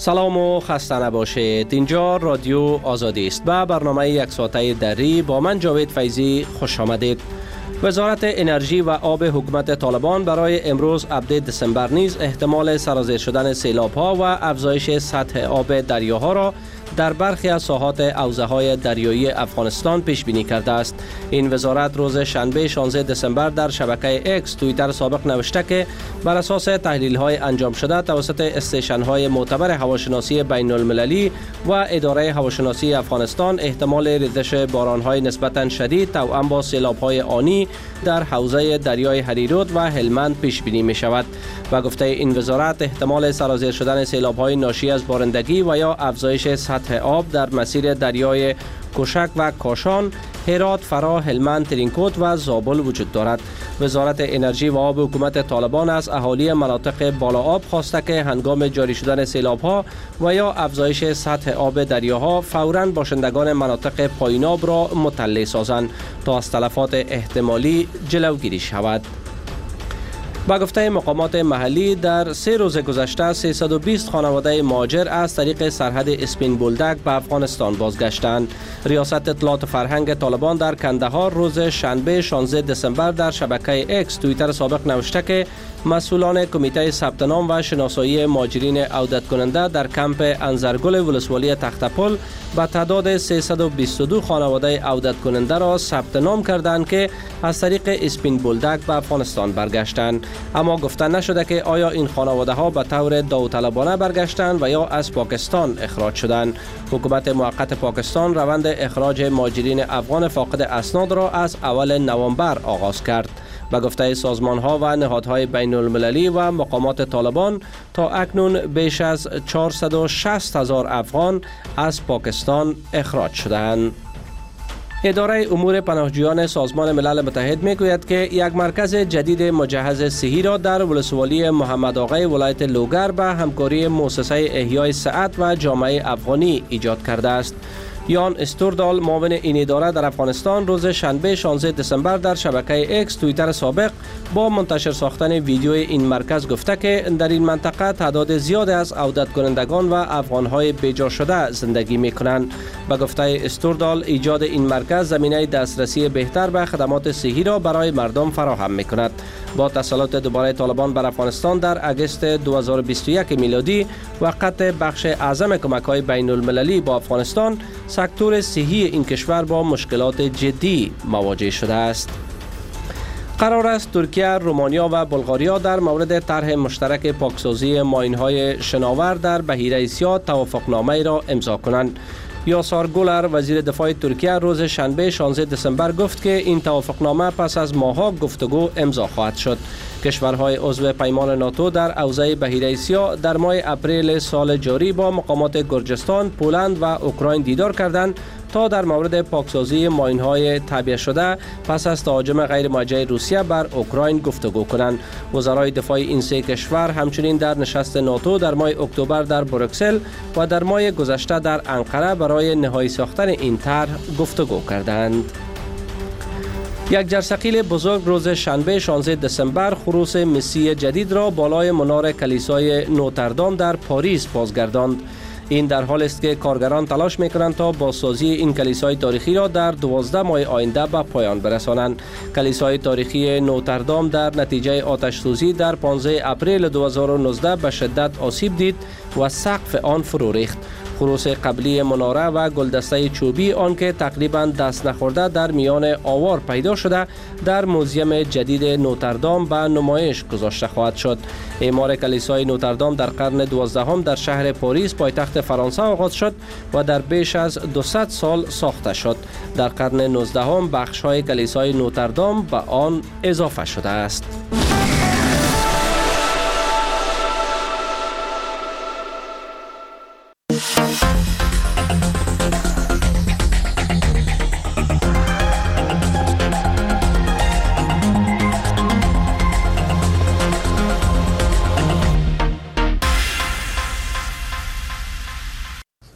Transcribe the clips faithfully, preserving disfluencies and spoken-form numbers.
سلام و خسته نباشید. اینجا رادیو آزادی است. به برنامه یک ساعته دری با من جاوید فیضی خوش آمدید. وزارت انرژی و آب حکومت طالبان برای امروز هفده دسامبر نیز احتمال سرازیر شدن سیلاب‌ها و افزایش سطح آب دریاها را در برخی از ساحات حوزه‌های دریایی افغانستان پیش بینی کرده است. این وزارت روز شنبه شانزده دسامبر در شبکه اکس توییتر سابق نوشته که بر اساس تحلیل‌های انجام شده توسط استیشن‌های معتبر هواشناسی بین‌المللی و اداره هواشناسی افغانستان احتمال ریزش باران‌های نسبتاً شدید توأم با سیلاب‌های آنی در حوزه دریای هریرود و هلمند پیش بینی می‌شود. و گفته این وزارت احتمال سرازیر شدن سیلاب‌های ناشی از بارندگی و یا افزایش سطح آب در مسیر دریای کوشک و کاشان، هرات، فرا، هلمند، ترینکوت و زابل وجود دارد. وزارت انرژی و آب حکومت طالبان از اهالی مناطق بالا آب خواسته که هنگام جاری شدن سیلاب‌ها و یا افزایش سطح آب دریاها فوراً باشندگان مناطق پایین آب را مطلع سازند تا از تلفات احتمالی جلوگیری شود. با گفته مقامات محلی در سه روز گذشته سیصد و بیست خانواده مهاجر از طریق سرحد اسپین بولدک به افغانستان بازگشتند. ریاست اطلاعات فرهنگ طالبان در کندهار روز شنبه شانزده دسامبر در شبکه اکس توییتر سابق نوشته که مسئولان کمیته ثبت نام و شناسایی مهاجرین عودت کننده در کمپ انزرگل ولسوالی تختپل به تعداد سیصد و بیست و دو خانواده عودت کننده را ثبت نام کردند که از طریق اسپین بولدک به افغانستان برگشتند. اما گفته نشده که آیا این خانواده ها به طور داوطلبانه برگشتند و یا از پاکستان اخراج شدند. حکومت موقت پاکستان روند اخراج مهاجرین افغان فاقد اسناد را از اول نوامبر آغاز کرد. به گفته سازمان ها و نهادهای بین المللی و مقامات طالبان تا اکنون بیش از چهارصد و شصت هزار افغان از پاکستان اخراج شدند. اداره امور پناهجویان سازمان ملل متحد میگوید که یک مرکز جدید مجهز صحی را در ولسوالی محمد آقای ولایت لوگر به همکاری مؤسسه احیای صحت و جامعه افغانی ایجاد کرده است. یان استوردال معاون این اداره در افغانستان روز شنبه شانزده دسامبر در شبکه اکس توییتر سابق با منتشر ساختن ویدیوی این مرکز گفته که در این منطقه تعداد زیاد از عودت کنندگان و افغان‌های بیجا شده زندگی می‌کنند. به گفته استوردال ایجاد این مرکز زمینه دسترسی بهتر به خدمات صحی را برای مردم فراهم می‌کند. با تسلط دوباره طالبان بر افغانستان در اگست دو هزار و بیست و یک میلادی و قطع بخش اعظم کمک‌های بین‌المللی با افغانستان، سکتور صحی این کشور با مشکلات جدی مواجه شده است. قرار است ترکیه، رومانیا و بلغاریا در مورد طرح مشترک پاکسازی ماین‌های شناور در بحیره اسیا توافقنامه را امضا کنند. یاسار گولر وزیر دفاع ترکیه روز شنبه شانزده دسامبر گفت که این توافقنامه پس از ماه‌ها گفتگو امضا خواهد شد. کشورهای عضو پیمان ناتو در حوزه بحیره اسیا در ماه اپریل سال جاری با مقامات گرجستان، پولند و اوکراین دیدار کردند تا در مورد پاکسازی ماین‌های تعبیه شده پس از تهاجم غیر موجه روسیه بر اوکراین گفتگو کنند. وزرای دفاع این سه کشور همچنین در نشست ناتو در ماه اکتبر در بروکسل و در ماه گذشته در انقره برای نهایی ساختن این طرح گفتگو کردند. یک جرثقیل بزرگ روز شنبه شانزده دسامبر خروس مسی جدید را بالای منار کلیسای نوتردام در پاریس بازگرداند. این در حال است که کارگران تلاش میکنند تا بازسازی این کلیسای تاریخی را در دوازده ماه آینده به پایان برسانند. کلیسای تاریخی نوتردام در نتیجه آتش سوزی در پانزده اپریل دو هزار و نوزده به شدت آسیب دید و سقف آن فرو ریخت. خروس قبلی مناره و گلدسته چوبی آن که تقریبا دست نخورده در میان آوار پیدا شده در موزیم جدید نوتردام به نمایش گذاشته خواهد شد. اعمار کلیسای نوتردام در قرن دوازدهم در شهر پاریس پایتخت فرانسه آغاز شد و در بیش از دویست سال ساخته شد. در قرن نوزدهم بخش‌های کلیسای نوتردام به آن اضافه شده است.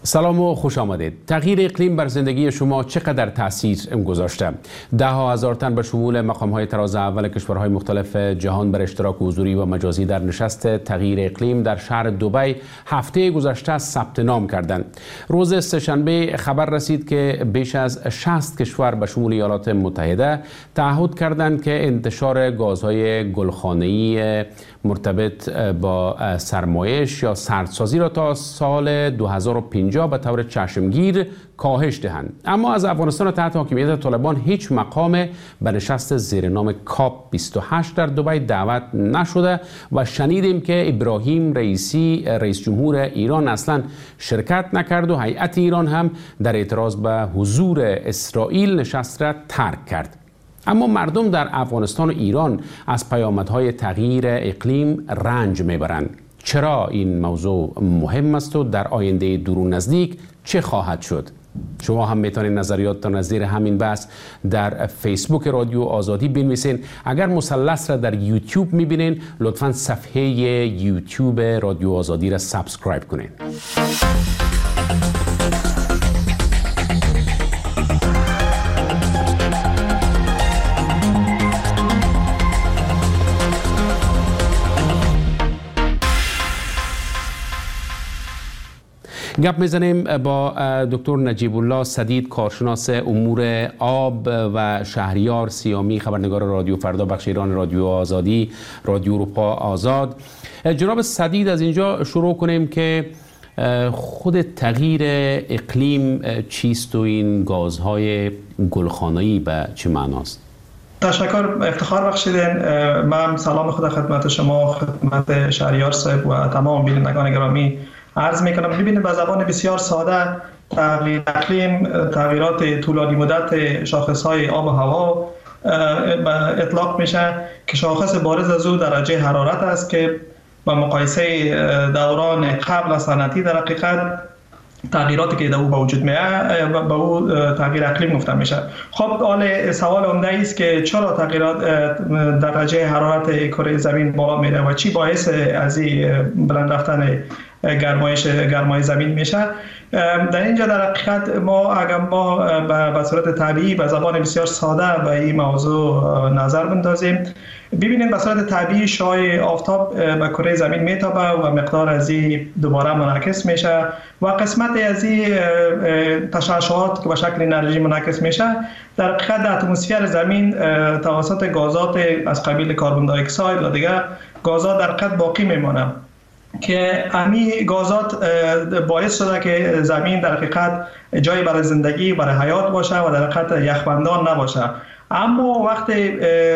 سلام و خوش آمدید. تغییر اقلیم بر زندگی شما چقدر تاثیر گذاشته؟ ده ها هزار تن به شمول مقام‌های تراز اول کشورهای مختلف جهان بر اشتراک حضوری و مجازی در نشست تغییر اقلیم در شهر دبی هفته گذشته ثبت نام کردند. روز سه‌شنبه خبر رسید که بیش از شصت کشور به شمول ایالات متحده تعهد کردند که انتشار گازهای گلخانه‌ای مرتبط با سرمایش یا سردسازی را تا سال دو هزار و پنجاه به طور چشمگیر کاهش دهند. اما از افغانستان تحت حاکمیت طالبان هیچ مقام به نشست زیر نام کاپ بیست و هشت در دبی دعوت نشده و شنیدیم که ابراهیم رئیسی رئیس جمهور ایران اصلا شرکت نکرد و هیئت ایران هم در اعتراض به حضور اسرائیل نشست را ترک کرد. اما مردم در افغانستان و ایران از پیامدهای تغییر اقلیم رنج میبرند. چرا این موضوع مهم است و در آینده دور و نزدیک چه خواهد شد؟ شما هم میتونید نظریاتتان از زیر همین بحث در فیسبوک رادیو آزادی بنویسین. اگر مثلث را در یوتیوب میبینین لطفاً صفحه یوتیوب رادیو آزادی را سابسکرایب کنین. گپ میزنیم با دکتر نجیب الله سدید، کارشناس امور آب و شهریار سیامی، خبرنگار رادیو فردا، بخش ایران رادیو آزادی، رادیو اروپا آزاد. جناب سدید، از اینجا شروع کنیم که خود تغییر اقلیم چیست و این گازهای گلخانه‌ای به چه معناست؟ تشکر، افتخار بخشیدین. من سلام خدا خدمت شما، خدمت شهریار صاحب و تمام بینندگان گرامی عرض میکنم. ببینید، به زبان بسیار ساده تغییر اقلیم تغییرات طولانی مدت شاخصهای آب و هوا اطلاق میشه که شاخص بارز از او درجه حرارت است که با مقایسه دوران قبل از صنعتی در حقیقت تغییراتی که در او به وجود میاد به او تغییر اقلیم گفته میشه. خب حال سوال عمده است که چرا تغییرات درجه حرارت کره زمین بالا میره و چی باعث از این بلند رفتن گرمایش گرمای زمین میشه. در اینجا در حقیقت ما اگر ما به صورت طبیعی به زبان بسیار ساده به این موضوع نظر بندازیم، ببینیم به صورت طبیعی شعاع آفتاب به کره زمین میتابه و مقدار از این دوباره منعکس میشه و قسمت از این تشعشعات که به شکل انرژی منعکس میشه در حقیقت در اتمسفر زمین توسط گازات از قبیل کربن دی اکساید و دیگر گازات در حقیقت باقی میمونه که همین گازات باعث شده که زمین در حقیقت جای برای زندگی، برای حیات باشه و در حقیقت یخبندان نباشه. اما وقتی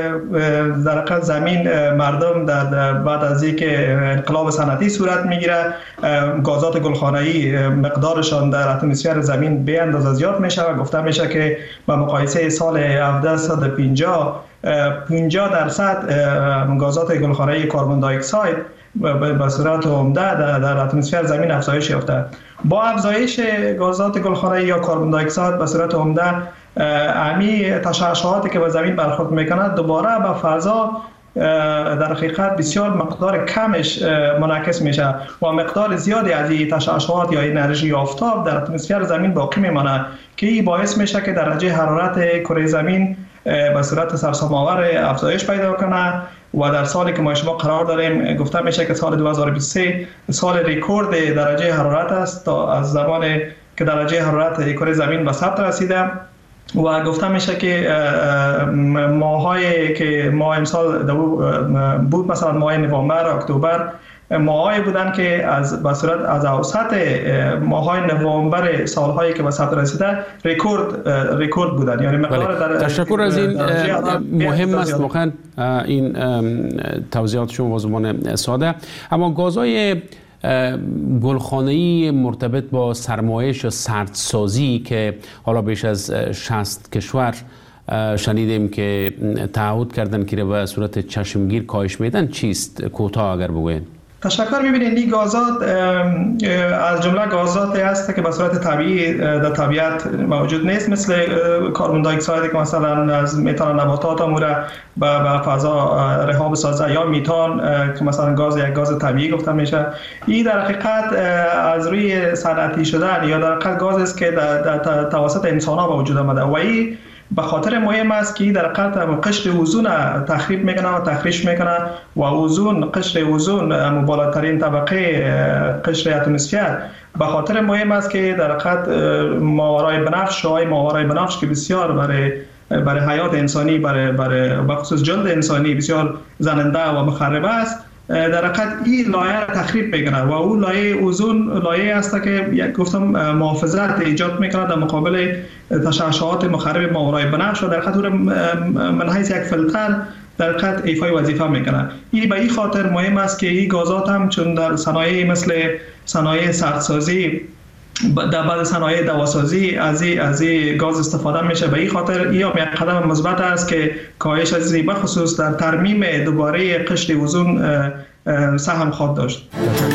در حقیقت زمین مردم در بعد از اینکه انقلاب صنعتی صورت میگیره، گازات گلخانه‌ای مقدارشان در اتمسفر زمین به اندازه زیاد میشه و گفته میشه که با مقایسه سال هفده و پنجاه پنجاه درصد گازات گلخانه‌ای کربن دی اکساید به صورت عمده در, در اتمسفر زمین افزایش یافته. با افزایش گازات گلخانه‌ای یا کربن دی اکساید به صورت عمده امی تشعشعاتی که به زمین برخورد میکنه دوباره به فضا در حقیقت بسیار مقدار کمش منعکس میشه و مقدار زیادی از این تشعشعات یا انرژی آفتاب در اتمسفر زمین باقی میمانه که این باعث میشه که درجه حرارت کره زمین به صورت سرسام‌آور افزایش پیدا کنه و در سالی که ما شما قرار داریم گفته میشه که سال دو هزار و بیست و سه سال رکورد درجه حرارت است تا از زمانی که درجه حرارت کره زمین به ثبت رسیده و گفته میشه که ماهایی که ماه امسال بود مثلا ماه نوامبر اکتبر ماهایی بودن که از به صورت از اوسط ماهای نوامبر سالهایی که به ثبت رسیده رکورد رکورد بودن، یعنی مقدار در تشکر از این مهم است واقعا این توضیحات شما با زبان ساده. اما گازهای گلخانه‌ای مرتبط با سرمایش و سردسازی که حالا بیش از شصت کشور شنیدیم که تعهد کردن که به صورت چشمگیر کاهش میدن چیست؟ کوتاه اگر بگوین. تشکر. می‌بینید این گازات از جمله گازاتی است که به صورت طبیعی در طبیعت موجود نیست، مثل کربن دی اکساید که مثلا از میتان نباتات اموره به فضا رها بسازه، یا میتان که مثلا گاز یک گاز طبیعی گفته میشه. این در حقیقت از روی صنعتی شدن یا در حقیقت گازی است که در توسط انسان‌ها به وجود آمده و این به خاطر مهم است که در حقیقت قشر اوزون تخریب میکنه و تخریش میکنه و اوزون، قشر اوزون بالاترین طبقه قشر اتمسفر، به خاطر مهم است که در حقیقت ماورای بنفش و ماورای بنفش که بسیار برای برای حیات انسانی، برای برای بخصوص جلد انسانی بسیار زننده و مخرب است، در حقیقت این لایه تخریب میکنه و اون لایه اوزون لایه است که یک گفتم محافظت ایجاد میکنه در مقابل تشعشعات مخرب ماورای بنفش و در حقیقت من حیث یک فیلتر در حقیقت ایفای وظیفه میکنه. این به این خاطر مهم است که این گازات هم چون در صنایع مثل صنایع سردسازی، در بعض صنایع دواسازی از این از این گاز استفاده میشه. به این خاطر این یک قدم مثبت است که کاهش از این بخصوص در ترمیم دوباره قشر اوزون سهم خواهد داشت.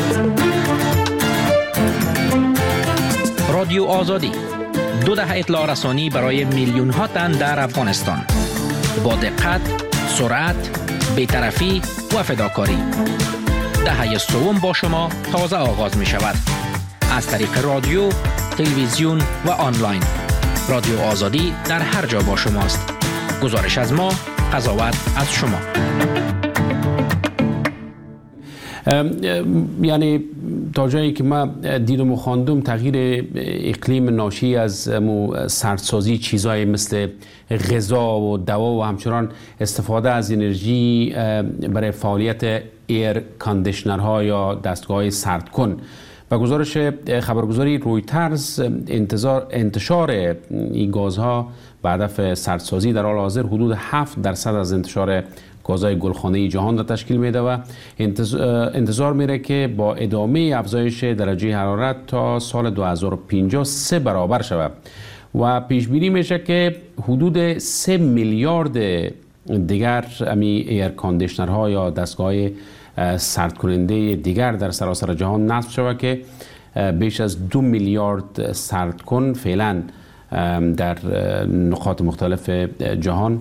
رادیو آزادی، دو دهه اطلاع رسانی برای میلیون ها تن در افغانستان، با دقت، سرعت، بی‌طرفی و فداکاری. دهه سوم با شما تازه آغاز می شود. از طریق رادیو، تلویزیون و آنلاین. رادیو آزادی در هر جا با شماست. گزارش از ما، قضاوت از شما. یعنی تا جایی که ما دیدم و خواندم، تغییر اقلیم ناشی از سردسازی چیزهای مثل غذا و دوا و همچنان استفاده از انرژی برای فعالیت ایر کاندیشنرها یا دستگاه سردکن. و گزارش خبرگزاری رویترز، انتظار انتشار این گازها به هدف سردسازی در حال حاضر حدود هفت درصد از انتشار گازهای گلخانه‌ای جهان را تشکیل میده و انتظار میره که با ادامه افزایش درجه حرارت تا سال دو هزار و پنجاه سه برابر شود و پیش بینی میشه که حدود سه میلیارد دیگر امی ایر کاندیشنرها یا دستگاه سرد کننده دیگر در سراسر جهان نصب شود که بیش از دو میلیارد سردکن فعلا در نقاط مختلف جهان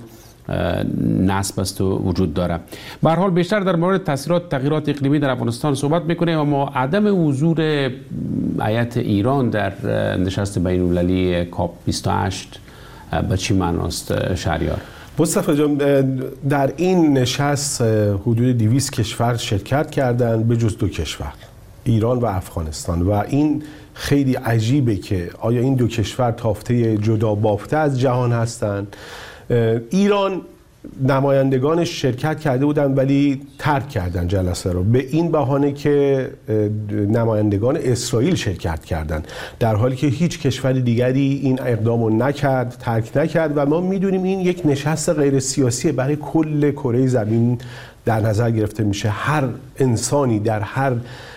نصب است و وجود داره. به هر حال بیشتر در مورد تاثیرات تغییرات اقلیمی در افغانستان صحبت میکنیم، اما عدم حضور هیئت ایران در نشست بین المللی کاپ بیست و هشت به چی معناست شهریار؟ مصطفی جان، در این نشست حدود دویست کشور شرکت کردند به جز دو کشور، ایران و افغانستان، و این خیلی عجیبه که آیا این دو کشور تافته جدا بافته از جهان هستند. ایران نمایندگانش شرکت کرده بودن ولی ترک کردن جلسه رو به این بهانه که نمایندگان اسرائیل شرکت کردند، در حالی که هیچ کشور دیگری این اقدام رو نکرد، ترک نکرد. و ما میدونیم این یک نشست غیر سیاسی برای کل کره زمین در نظر گرفته میشه. هر انسانی در هر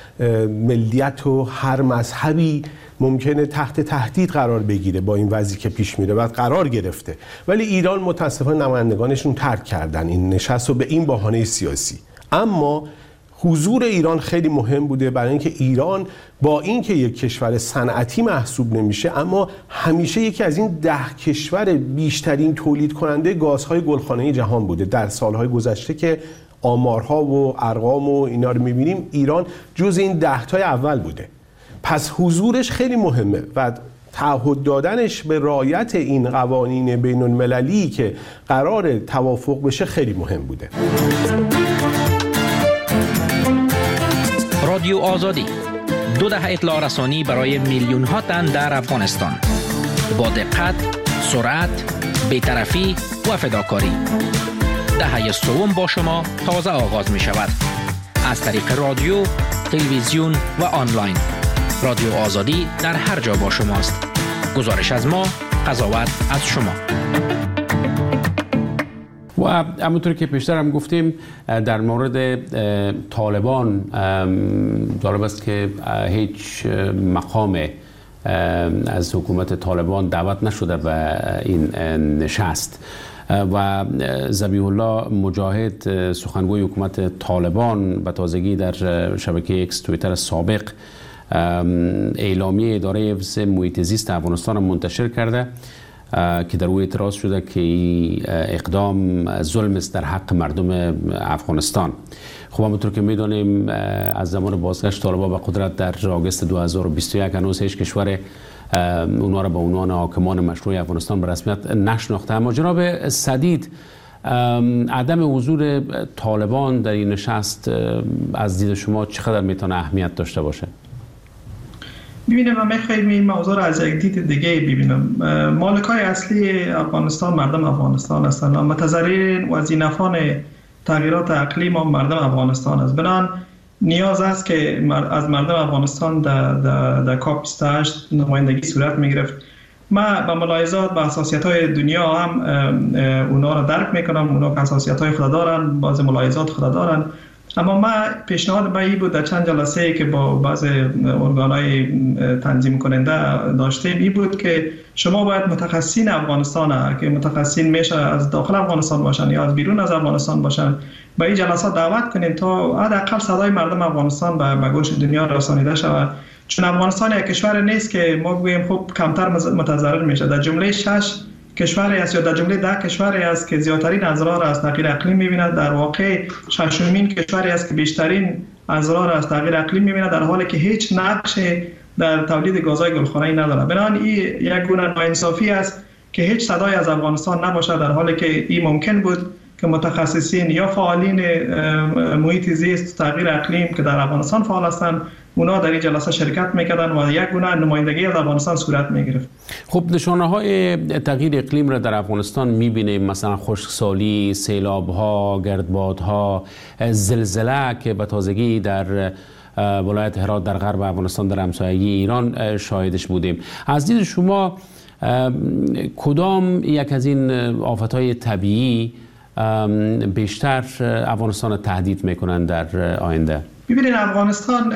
ملیت و هر مذهبی ممکنه تحت تهدید قرار بگیره با این وضعی که پیش میره و قرار گرفته، ولی ایران متاسفانه نمایندگانشون ترک کردن این نشست رو به این بهانه سیاسی. اما حضور ایران خیلی مهم بوده، برای اینکه ایران با اینکه یک کشور صنعتی محسوب نمیشه اما همیشه یکی از این ده کشور بیشترین تولید کننده گازهای گلخانه‌ای جهان بوده. در سالهای گذشته که آمارها و ارقام و اینا رو میبینیم، ایران جز این ده تای اول بوده. پس حضورش خیلی مهمه و تعهد دادنش به رعایت این قوانین بین المللی که قرار توافق بشه خیلی مهم بوده. رادیو آزادی، دو دهه اطلاع رسانی برای میلیون ها تن در افغانستان، با دقت، سرعت، بی‌طرفی و فداکاری. دهه سوم با شما تازه آغاز می شود. از طریق رادیو، تلویزیون و آنلاین. رادیو آزادی در هر جا با شماست. گزارش از ما، قضاوت از شما. و همونطور که پیشتر هم گفتیم در مورد طالبان، جالب است که هیچ مقام از حکومت طالبان دعوت نشده به این نشست. و ذبیح الله مجاهد سخنگوی حکومت طالبان به تازگی در شبکه اکس توییتر سابق اعلامیه اداره حفظ محیط زیست افغانستان منتشر کرده که در او اعتراض شده که اقدام ظلم است در حق مردم افغانستان. خب همونطور که میدونیم از زمان بازگشت طالبان به قدرت در آگوست دو هزار و بیست و یک هنوز هیچ کشور اونها را به عنوان حاکمان مشروع افغانستان به رسمیت نشناخته. اما جناب سدید، عدم حضور طالبان در این نشست از دید شما چقدر میتونه اهمیت داشته باشه؟ ببینیم من میخوایم این موضوع را از یک دید دیگه ببینم. مالکای اصلی افغانستان مردم افغانستان هستند و متضررین و زینفان تغییرات اقلیم هم مردم افغانستان است. بنابراین نیاز است که از مردم افغانستان در در کاپ بیست و هشت نمایندگی صورت میگرفت. ما با ملاحظات با حساسیت های دنیا هم اونا را درک میکنم، اونا که حساسیت های خود دارن، بعضی ملاحظات خود دارن، اما ما پیشنهاد به این بود در چند جلسه که با بعض ارگان‌های تنظیم کننده داشتیم این بود که شما باید متخصصین افغانستان که متخصصین میشه از داخل افغانستان باشن یا از بیرون از افغانستان باشن به این جلسات دعوت کنیم تا حداقل صدای مردم افغانستان به گوش دنیا رسانیده شود، چون افغانستان یک کشور نیست که ما بگوییم خب کمتر متضرر میشه. در جمله شش کشوری است یا در جمله ده کشوری است که زیادترین اضرار از تغییر اقلیم می‌بیند، در واقع ششمین کشوری است که بیشترین اضرار از تغییر اقلیم می‌بیند، در حالی که هیچ نقشی در تولید گازهای گلخانه‌ای ندارد. بنابراین این یک گونه ناانصافی است که هیچ صدای از افغانستان نباشد، در حالی که این ممکن بود که متخصصین یا فعالین محیط زیست تغییر اقلیم که در افغانستان فعال هستند اونا در این جلسه شرکت میکردن و یک گونه نمایندگی از افغانستان صورت میگرفت. خب نشانه های تغییر اقلیم را در افغانستان میبینیم، مثلا خشکسالی، سیلاب ها، گردباد ها، زلزله که به تازگی در ولایت هرات در غرب افغانستان در همسایگی ایران شاهدش بودیم. از دید شما کدام یک از این آفت‌های طبیعی بیشتر افغانستان تهدید میکنن در آینده؟ ببینید افغانستان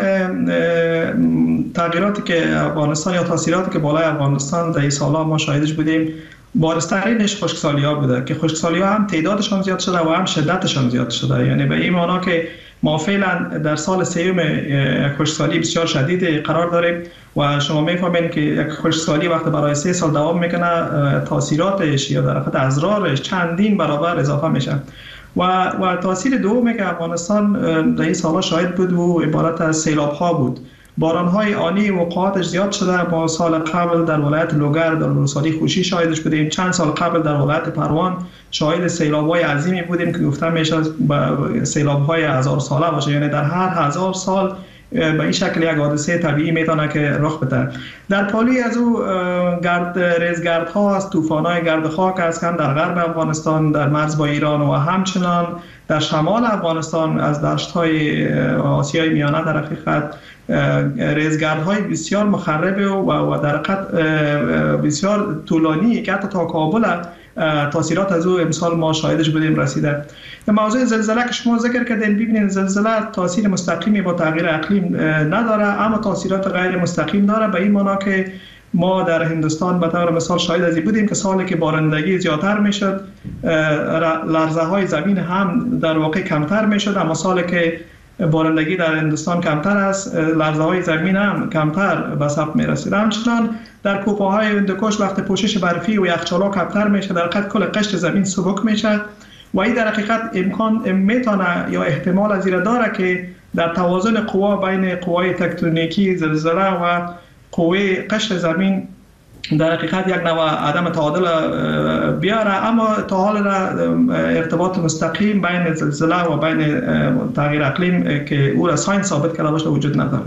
تغییراتی که افغانستان یا تاثیراتی که بالای افغانستان در این سالها ما شاهدش بودیم بارزترینش خشکسالی ها بوده که خشکسالی ها هم تعدادشان زیاد شده و هم شدتشان زیاد شده، یعنی به این معنا که ما فعلا در سال سیوم یک خشکسالی بسیار شدید قرار داریم و شما میفهمید که یک خشکسالی وقتی برای سه سال دوام میکنه تاثیراتش یا در واقع اضرارش چندین برابر اضافه میشه و و تاثیر دومی که افغانستان در این سالها شاهد بود و عبارت از سیلاب ها بود. باران های آنی وقعاتش زیاد شده. با سال قبل در ولایت لوگر در روسالی خوشی شاهدش بودیم، چند سال قبل در ولایت پروان شاهد سیلاب های عظیمی بودیم که گفته میشه سیلاب های هزار ساله باشه، یعنی در هر هزار سال به این شکل یک حادثه طبیعی میتونه که رخ بده. در پالی از او گرد ریزگرد ها است، طوفان های گرد خاک است هم در غرب افغانستان در مرز با ایران و همچنان در شمال افغانستان از دشت های آسیای میانه در حقیقت ریزگردهای بسیار مخرب و در حقیقت بسیار طولانی که حتی تا کابل تاثیرات از او امسال ما شاهدش بودیم رسیده. در موضوع زلزله که شما ذکر کردین، ببینید زلزله تاثیر مستقیمی با تغییر اقلیم نداره اما تاثیرات غیر مستقیم داره، به این معنا که ما در هندوستان به طور مثال شاهد از این بودیم که سالی که بارندگی زیادتر میشد لرزه های زمین هم در واقع کمتر میشد، اما سالی که بارندگی در هندوستان کمتر است لرزه های زمین هم کمتر به ثبت میرسید. همچنان در کوپه‌های هندوکش وقت پوشش برفی و یخچال‌ها کمتر میشه در حقیقت کل قشر زمین سبک میشه و این در حقیقت امکان میتونه یا احتمال از این داره که در توازن قوا بین قوای تکتونیکی زلزله و قوه قشر زمین در حقیقت یک نوع عدم تعادل بیاره، اما تا حال ارتباط مستقیم بین زلزله و بین تغییر اقلیم که او را ساینس ثابت کرده باشه وجود نداره.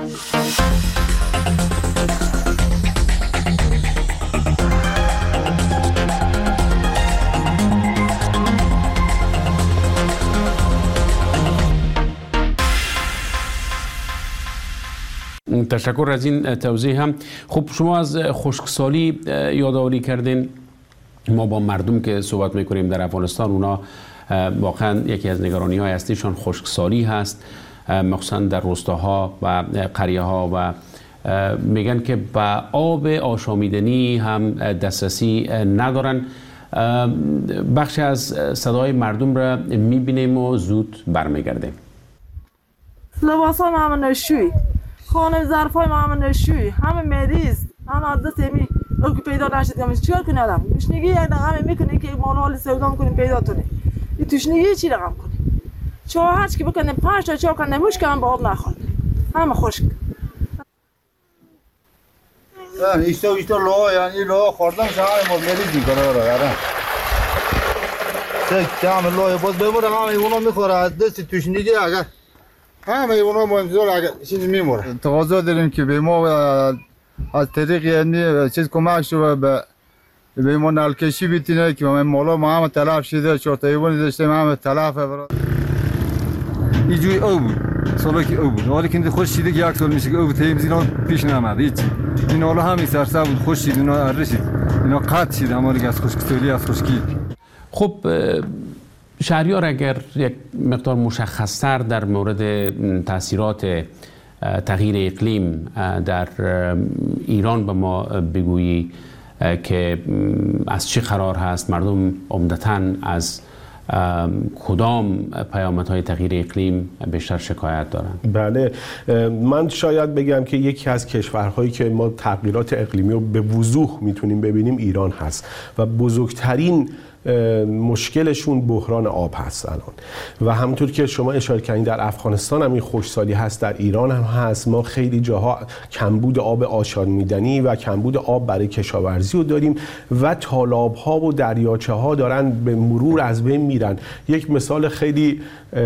تشکر از این توضیح هم. خب شما از خشکسالی یادآوری کردین. ما با مردم که صحبت میکنیم در افغانستان اونا واقعا یکی از نگرانی های اصلیشان خشکسالی هست، مخصوصا در روستاها و قریه ها و میگن که با آب آشامیدنی هم دسترسی ندارن بخشی از صدای مردم را میبینیم و زود برمیگردیم. لباس های همه نشوی، خانه ظرف های همه نشوی، همه مریض، همه عدد همی اگه پیدا نشد همه چیکار کنی آدم؟ تشنگی یک رقم میکنی که مال حال سودا میکنی پیدا تونی. این تشنگی چی رقم کنی؟ چاه هرچی که بکنه پنج تا چاه کنه موش کنم با آب نخورد. همه خشک. ایستا ایستا لوا یعنی لوا خوردن شما ما مریض میکنه برای یارا. چه همه لوا باز ببره همه اونا میخوره از دست تشنگی اگر همه اونا مهم زور اگر چیز میموره. تقاضا داریم که به ما از طریق یعنی چیز کمک شو به به ما نلکشی بیتینه که ما مالا ما هم تلف شده چهار تا ایوانی داشتیم هم تلف برای اینجوری او بود سالا که او بود حالا که خوش شده که یک سال میشه که او بود تیم زینا پیش نمد هیچ این حالا همین سرسه بود خوش شد اینا ارشید اینا قطع شد همانی از خشکسالی از خشکی. خب شهریار اگر یک مقدار مشخصتر در مورد تاثیرات تغییر اقلیم در ایران به ما بگویی که از چه قرار هست، مردم عمدتاً از کدام پیامدهای تغییر اقلیم بیشتر شکایت دارند؟ بله، من شاید بگم که یکی از کشورهایی که ما تغییرات اقلیمی رو به وضوح میتونیم ببینیم ایران هست و بزرگترین مشکلشون بحران آب هست الان و همونطور که شما اشاره کردین در افغانستان هم این خشکسالی هست، در ایران هم هست. ما خیلی جاها کمبود آب آشامیدنی و کمبود آب برای کشاورزی رو داریم و تالاب ها و دریاچه ها دارن به مرور از بین میرن. یک مثال خیلی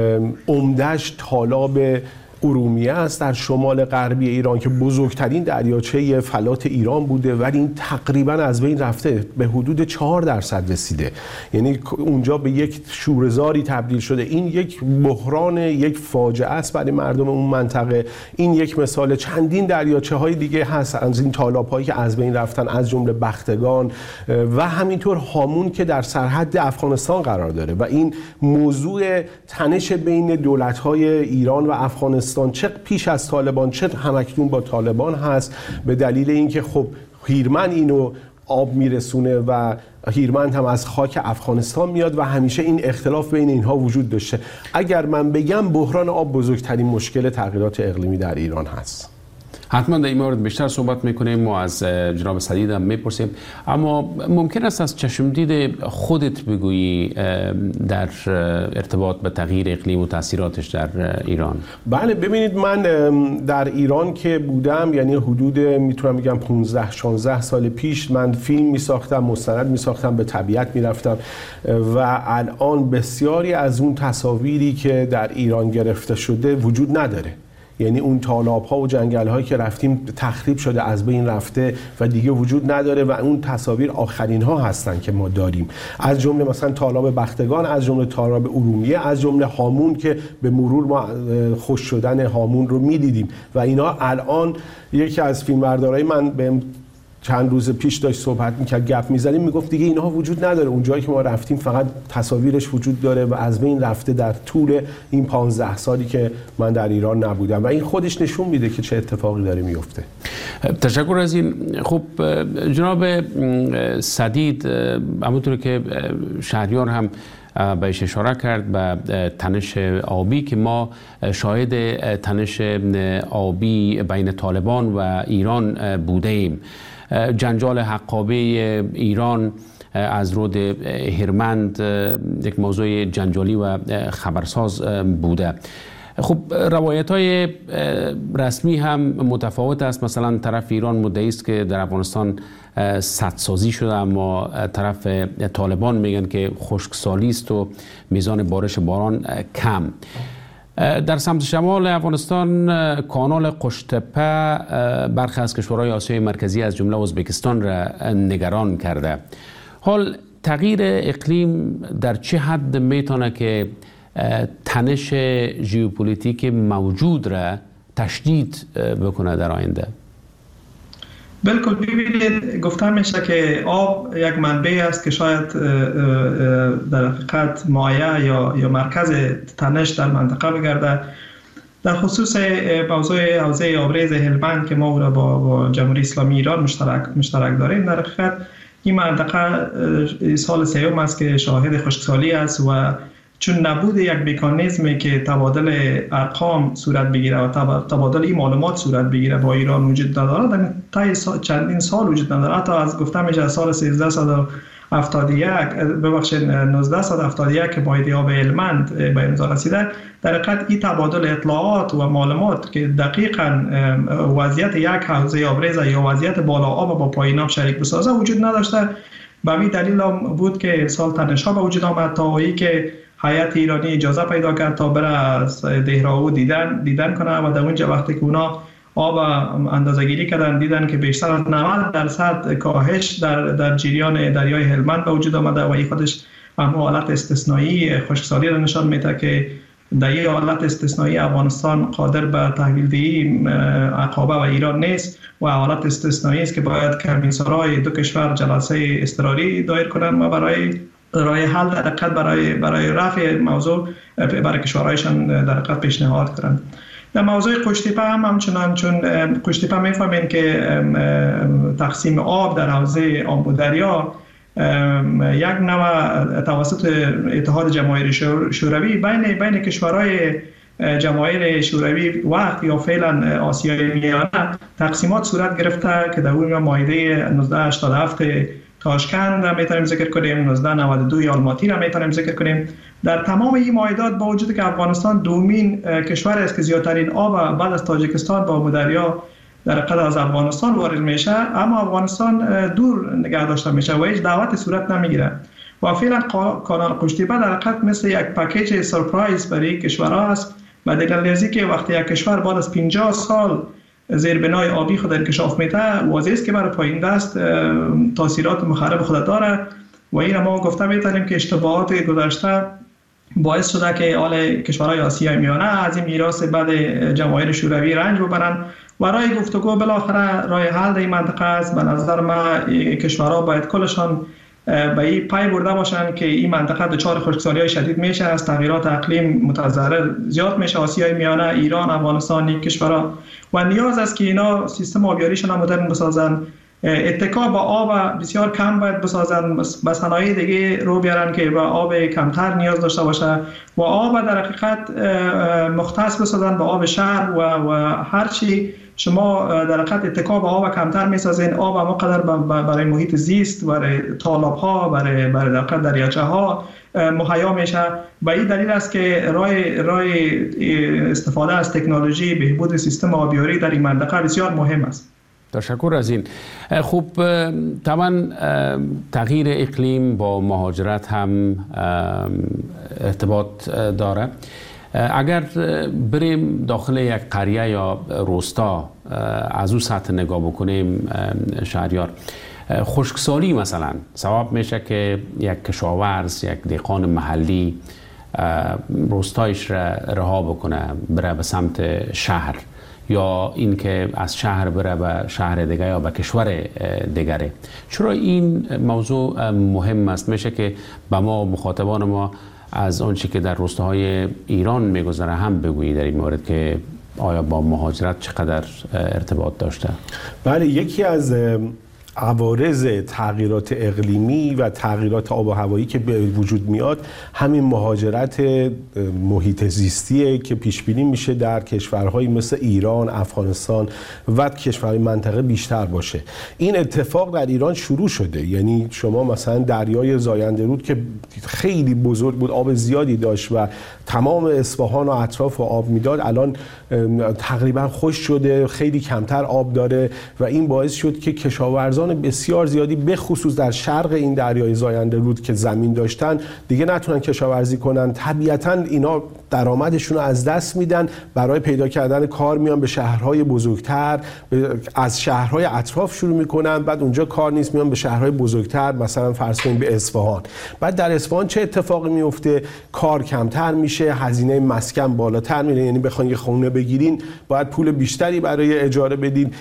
عمده‌اش تالاب ارومیه است در شمال غربی ایران که بزرگترین دریاچه فلات ایران بوده ولی این تقریبا از بین رفته، به حدود چهار درصد رسیده، یعنی اونجا به یک شوره‌زاری تبدیل شده. این یک بحران، یک فاجعه است برای مردم اون منطقه. این یک مثال، چندین دریاچه های دیگه هست از این تالاب هایی که از بین رفتن، از جمله بختگان و همینطور هامون که در سرحد افغانستان قرار داره و این موضوع تنش بین دولت های ایران و افغانستان چه پیش از طالبان چه همکنون با طالبان هست، به دلیل اینکه خب هیرمند اینو آب میرسونه و هیرمند هم از خاک افغانستان میاد و همیشه این اختلاف بین اینها وجود داشته. اگر من بگم بحران آب بزرگترین مشکل تغییرات اقلیمی در ایران هست. حتما در این مورد بیشتر صحبت میکنیم و از جناب سدید هم میپرسیم، اما ممکن است از چشمدید خودت بگویی در ارتباط به تغییر اقلیم و تاثیراتش در ایران؟ بله، ببینید من در ایران که بودم، یعنی حدود میتونم بگم پانزده شانزده سال پیش من فیلم میساختم، مستند میساختم، به طبیعت میرفتم و الان بسیاری از اون تصاویری که در ایران گرفته شده وجود نداره. یعنی اون تالاب ها و جنگل هایی که رفتیم تخریب شده، از بین رفته و دیگه وجود نداره و اون تصاویر آخرین ها هستن که ما داریم، از جمله مثلا تالاب بختگان، از جمله تالاب ارومیه، از جمله هامون که به مرور ما خوش شدن هامون رو میدیدیم و اینا الان یکی از فیلمبردارای من بهم چند روز پیش داشت صحبت میکرد، گپ میزدیم، میگفت دیگه اینها وجود نداره، اون جایی که ما رفتیم فقط تصاویرش وجود داره و از بین رفته در طول این پانزده سالی که من در ایران نبودم و این خودش نشون میده که چه اتفاقی داره میفته. تشکر از این. خب جناب سدید، همونطور که شهریار هم بهش اشاره کرد، به تنش آبی که ما شاهد تنش آبی بین طالبان و ایران بوده ایم. جنجال حقابه ایران از رود هیرمند یک موضوع جنجالی و خبرساز بوده. خب روایت های رسمی هم متفاوت است. مثلا طرف ایران مدعی است که در افغانستان سدسازی شده، اما طرف طالبان میگن که خشکسالی است و میزان بارش باران کم. در سمت شمال افغانستان کانال قشتپه برخی از کشورهای آسیای مرکزی از جمله ازبکستان را نگران کرده. حال تغییر اقلیم در چه حد میتونه که تنش ژئوپلیتیک موجود را تشدید بکنه در آینده؟ بالکل. ببینید گفته میشه که آب یک منبع است که شاید در حقیقت مایه یا یا مرکز تنش در منطقه بگرده. در خصوص موضوع حوزه آبریز هلمند که ما را با, با جمهوری اسلامی ایران مشترک مشترک داریم، در حقیقت این منطقه سال سیوم است که شاهد خشکسالی است و چون نبود یک مکانیزمی که تبادل ارقام صورت بگیره و تبادل این معلومات صورت بگیره با ایران وجود نداره، در طی چندین سال وجود نداره. حتی از گفتم میشه از سال سیزده و هفتاد و یک ببخشید نوزده و هفتاد و یک که معاهده آب هلمند به امضا رسیده، در حقیقت این تبادل اطلاعات و معلومات که دقیقاً وضعیت یک حوزه آبریز یا وضعیت بالا آب با پایین آب شریک بسازه وجود نداشته. به همین دلیل بود که سال تنش‌ها به وجود آمد تا ای که هیئت ایرانی اجازه پیدا کرد تا بره از دهراو دیدن دیدن کنه و در اونجا وقتی که اونا آب اندازه‌گیری کردن دیدن که بیشتر از نود درصد کاهش در در جریان دریای هلمند به وجود آمده و این خودش هم حالت استثنایی خشکسالی را نشان میده که در این حالت استثنایی افغانستان قادر به تحویل دهی عقابه و ایران نیست و حالت استثنایی است که باید کمیسرای دو کشور جلسه اضطراری دایر کنند و برای راه حل در حقیقت برای برای رفع موضوع برای کشورهایشان در حقیقت پیشنهاد کردند. در موضوع قشتیپه هم همچنان، چون قشتیپه میفهمین که تقسیم آب در حوزه آمودریا یک نوع توسط اتحاد جماهیر شوروی بین بین کشورهای جماهیر شوروی وقت یا فعلا آسیای میانه تقسیمات صورت گرفته که در اون معاهده نوزده هشتاد و هفت تاشکند را میتونیم ذکر کنیم، نوزده نود و دو آلماتی را میتونیم ذکر کنیم. در تمام این معاهدات با وجود که افغانستان دومین کشور است که زیادترین آب بعد از تاجیکستان با آمودریا در حقیقت از افغانستان وارد میشه، اما افغانستان دور نگه داشته میشه و هیچ دعوت صورت نمیگیره و فعلا کانال قشتیپه در حقیقت مثل یک پکیج سورپرایز برای کشورها است. و دلیل که وقتی یک کشور بعد از پنجاه سال زیربنای آبی خود انکشاف میده، واضح است که برای پایین دست تاثیرات مخرب خود داره و این ما گفته میتونیم که اشتباهات گذشته باعث شده که حال کشورهای آسیای میانه از این میراث بعد جماهیر شوروی رنج ببرن و راه گفتگو بالاخره راه حل این منطقه است. به نظر من کشورها باید کلشان به این پای برده باشند که این منطقه دچار خشکسالی‌های شدید میشه، از تغییرات اقلیم متضرر زیاد میشه. آسیای میانه، ایران، افغانستان این کشورها و نیاز است که اینا سیستم آبیاریشون هم مدرن بسازن، اتکا به آب بسیار کم باید بسازن، به صنایع دیگه رو بیارن که به آب کمتر نیاز داشته باشه و آب در حقیقت مختص بسازن به آب شهر و و هر چی شما در حقیقت اتکا به آب کمتر میسازین، آب هم قدر برای محیط زیست، برای تالاب ها، برای برای در حقیقت دریاچه ها مهیا میشه. و این دلیل است که راه راه استفاده از تکنولوژی بهبود سیستم آبیاری در این منطقه بسیار مهم است. تشکر از این. خب طبعا تغییر اقلیم با مهاجرت هم ارتباط داره. اگر بریم داخل یک قریه یا روستا از اون سطح نگاه بکنیم شهریار، خشکسالی مثلا سبب میشه که یک کشاورز، یک دهقان محلی روستایش را رها بکنه بره به سمت شهر یا اینکه از شهر بره به شهر دیگه یا به کشور دیگره. چرا این موضوع مهم است؟ میشه که به ما مخاطبان ما از آنچه که در روستاهای ایران میگذره هم بگویی در این مورد که آیا با مهاجرت چقدر ارتباط داشته؟ بله، یکی از عوارض تغییرات اقلیمی و تغییرات آب و هوایی که به وجود میاد همین مهاجرت محیط زیستیه که پیش بینی میشه در کشورهایی مثل ایران، افغانستان و کشورهای منطقه بیشتر باشه. این اتفاق در ایران شروع شده، یعنی شما مثلا دریای زاینده رود که خیلی بزرگ بود، آب زیادی داشت و تمام اصفهان و اطراف آب میداد، الان تقریبا خشک شده، خیلی کمتر آب داره و این باعث شد که کشاورزان بسیار زیادی به خصوص در شرق این دریای زاینده رود که زمین داشتن دیگه نتونن کشاورزی کنن. طبیعتاً اینا درآمدشون رو از دست میدن، برای پیدا کردن کار میان به شهرهای بزرگتر، از شهرهای اطراف شروع میکنن، بعد اونجا کار نیست میان به شهرهای بزرگتر، مثلا فرض کنید به اصفهان. بعد در اصفهان چه اتفاقی میفته؟ کار کمتر میشه، هزینه مسکن بالاتر میره، یعنی بخواید یه خونه بگیرین باید پول بیشتری برای اجاره بدین.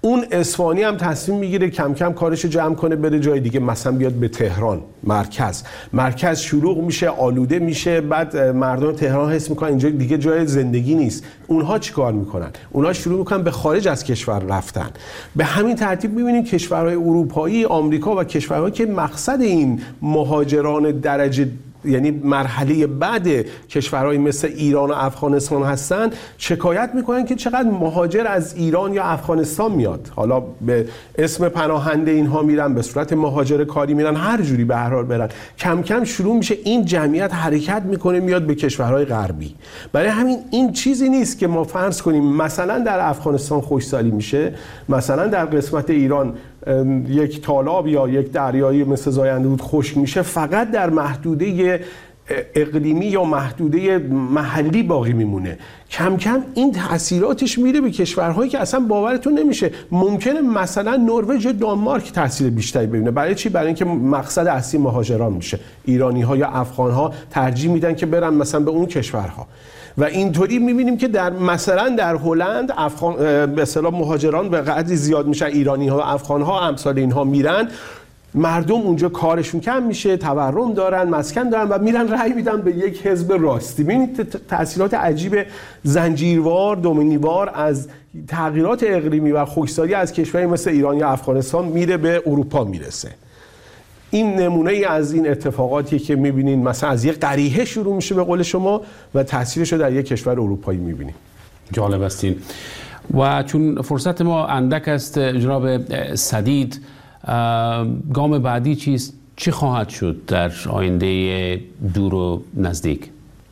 اون اصفهانی هم تصمیم میگیره کم کم کارشو جمع کنه بره جای دیگه، مثلا بیاد به تهران مرکز مرکز شلوغ میشه، آلوده میشه، بعد مردم تهران حس میکنن اینجا دیگه جای زندگی نیست. اونها چیکار میکنن؟ اونها شروع میکنن به خارج از کشور رفتن. به همین ترتیب میبینیم کشورهای اروپایی، آمریکا و کشورهایی که مقصد این مهاجران درجه یعنی مرحله بعد کشورهای مثل ایران و افغانستان هستن شکایت میکنن که چقدر مهاجر از ایران یا افغانستان میاد، حالا به اسم پناهنده اینها میرن، به صورت مهاجر کاری میرن، هر جوری به هر حال برن. کم کم شروع میشه این جمعیت حرکت میکنه میاد به کشورهای غربی. برای همین این چیزی نیست که ما فرض کنیم مثلا در افغانستان خوشسالی میشه، مثلا در قسمت ایران یک تالاب یا یک دریایی مثل زاینده رود خشک میشه، فقط در محدوده اقلیمی یا محدوده محلی باقی میمونه. کم کم این تأثیراتش میره به کشورهایی که اصلا باورتون نمیشه. ممکنه مثلا نروژ یا دانمارک تأثیر بیشتری ببینه. برای چی؟ برای اینکه مقصد اصلی مهاجران میشه. ایرانی ها یا افغان ها ترجیح میدن که برن مثلا به اون کشورها. و اینطوری میبینیم که در مثلا در هلند افغان به اصطلاح مهاجران به قدری زیاد میشن، ایرانی ها و افغان ها امثال اینها میرن، مردم اونجا کارشون کم میشه، تورم دارن، مسکن دارن و میرن رأی میدن به یک حزب راستی. ببینید تأثیرات عجیب زنجیروار دومینیوار از تغییرات اقلیمی و خشکسالی از کشوری مثل ایران یا افغانستان میره به اروپا میرسه. این نمونه ای از این اتفاقاتی که میبینین مثلا از یک قریحه شروع میشه به قول شما و تاثیرش رو در یک کشور اروپایی میبینیم. جالب استین. و چون فرصت ما اندک است جناب سدید، گام بعدی چیست؟ چی خواهد شد در آینده دور و نزدیک؟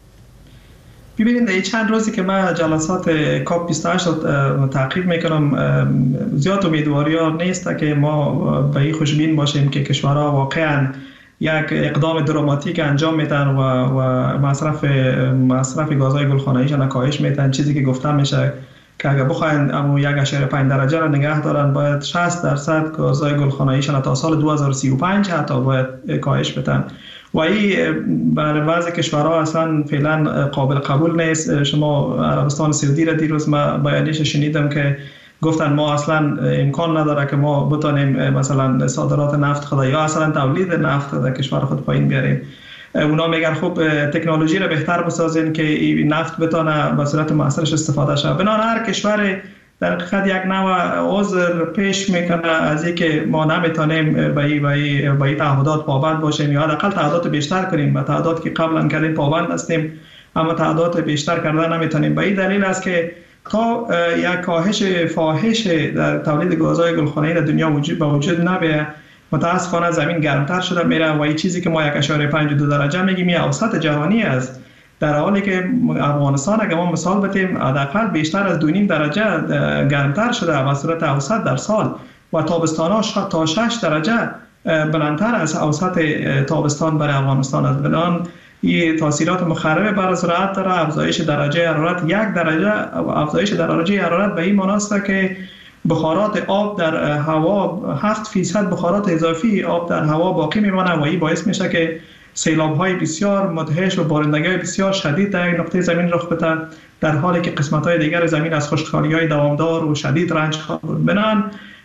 ببینید این چند روزی که من جلسات کاپ بیست و هشت رو تعقیب میکنم، زیاد امیدواری ها نیست که ما به این خوشبین باشیم که کشورها واقعا یک اقدام دراماتیک انجام میدن و و مصرف مصرف گازهای گلخانه‌ایشان کاهش میدن. چیزی که گفته میشه که اگه بخواین اما یک اشاره پنج درجه را نگه دارن، باید شصت درصد گازهای گلخانه‌ایشان تا سال دو هزار و سی و پنج حتی باید کاهش بدن. و این برای وضع کشورها اصلا فعلا قابل قبول نیست. شما عربستان سعودی را دیروز ما بیانیش شنیدم که گفتن ما اصلا امکان نداره که ما بتونیم مثلا صادرات نفت خود یا اصلا تولید نفت در کشور خود پایین بیاریم. اونا میگن خب تکنولوژی را بهتر بسازین که این نفت بتونه به صورت مؤثرش استفاده شه. بنابراین هر کشور در حقیقت یک نوع عذر پیش میکنه از اینکه ما نمیتونیم به این به این تعهدات پابند باشیم یا حداقل تعهدات بیشتر کنیم. به تعهدات که قبلا کردیم پابند هستیم اما تعهدات بیشتر کردن نمیتونیم. به این دلیل است که تا یک کاهش فاحش در تولید گازهای گلخانه‌ای در دنیا وجود به وجود نبیه، متاسفانه زمین گرمتر شده میره و این چیزی که ما یک اشاره پنج دو درجه میگیم یه اوسط جهانی است، در حالی که افغانستان اگه ما مثال بتیم حداقل بیشتر از دو نیم درجه گرمتر شده به صورت اوسط در سال و تابستان‌ها تا شش درجه بلندتر از اوسط تابستان برای افغانستان است. بنابراین این تاثیرات مخرب بر زراعت داره. افزایش درجه حرارت یک درجه افزایش درجه حرارت به این معنی است که بخارات آب در هوا هفت فیصد بخارات اضافی آب در هوا باقی میمانه و این باعث میشه که سیلاب‌های بسیار مدهش و بارندگی‌های بسیار شدید در یک نقطه زمین رخ بده، در حالی که قسمت‌های دیگر زمین از خشکسالی‌های دوامدار و شدید رنج خواهد. بنابراین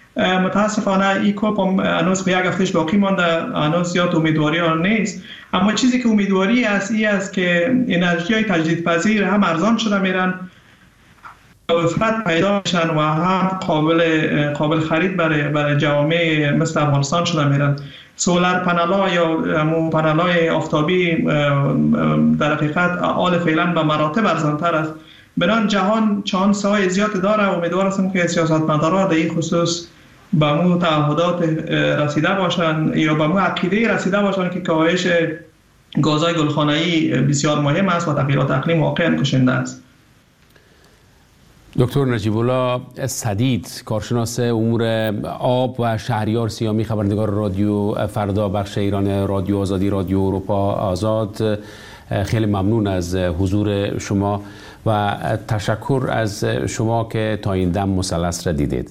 متاسفانه این کوپ هنوز به یک هفتهش باقی مانده، هنوز زیاد امیدواری آن نیست. اما چیزی که امیدواری است این است که انرژی‌های تجدیدپذیر هم ارزان شده میرن، وفرت پیدا میشن و هم قابل قابل خرید برای برای جوامع مثل افغانستان شده میرن. سولار پنل‌ها یا همون پنل‌های آفتابی در حقیقت آل فعلا به مراتب ارزان‌تر است. بنابراین جهان چانس‌های زیاد داره. امیدوار هستم که سیاستمداران در این خصوص به مو تعهدات رسیده باشن یا به مو عقیده رسیده باشن که کاهش گازهای گلخانه‌ای بسیار مهم است و تغییرات اقلیم واقعاً کشنده است. دکتر نجیب الله سدید، کارشناس امور آب و شهریار سیامی، خبرنگار رادیو فردا بخش ایران رادیو آزادی رادیو اروپا آزاد، خیلی ممنون از حضور شما و تشکر از شما که تا این دم مثلث را دیدید.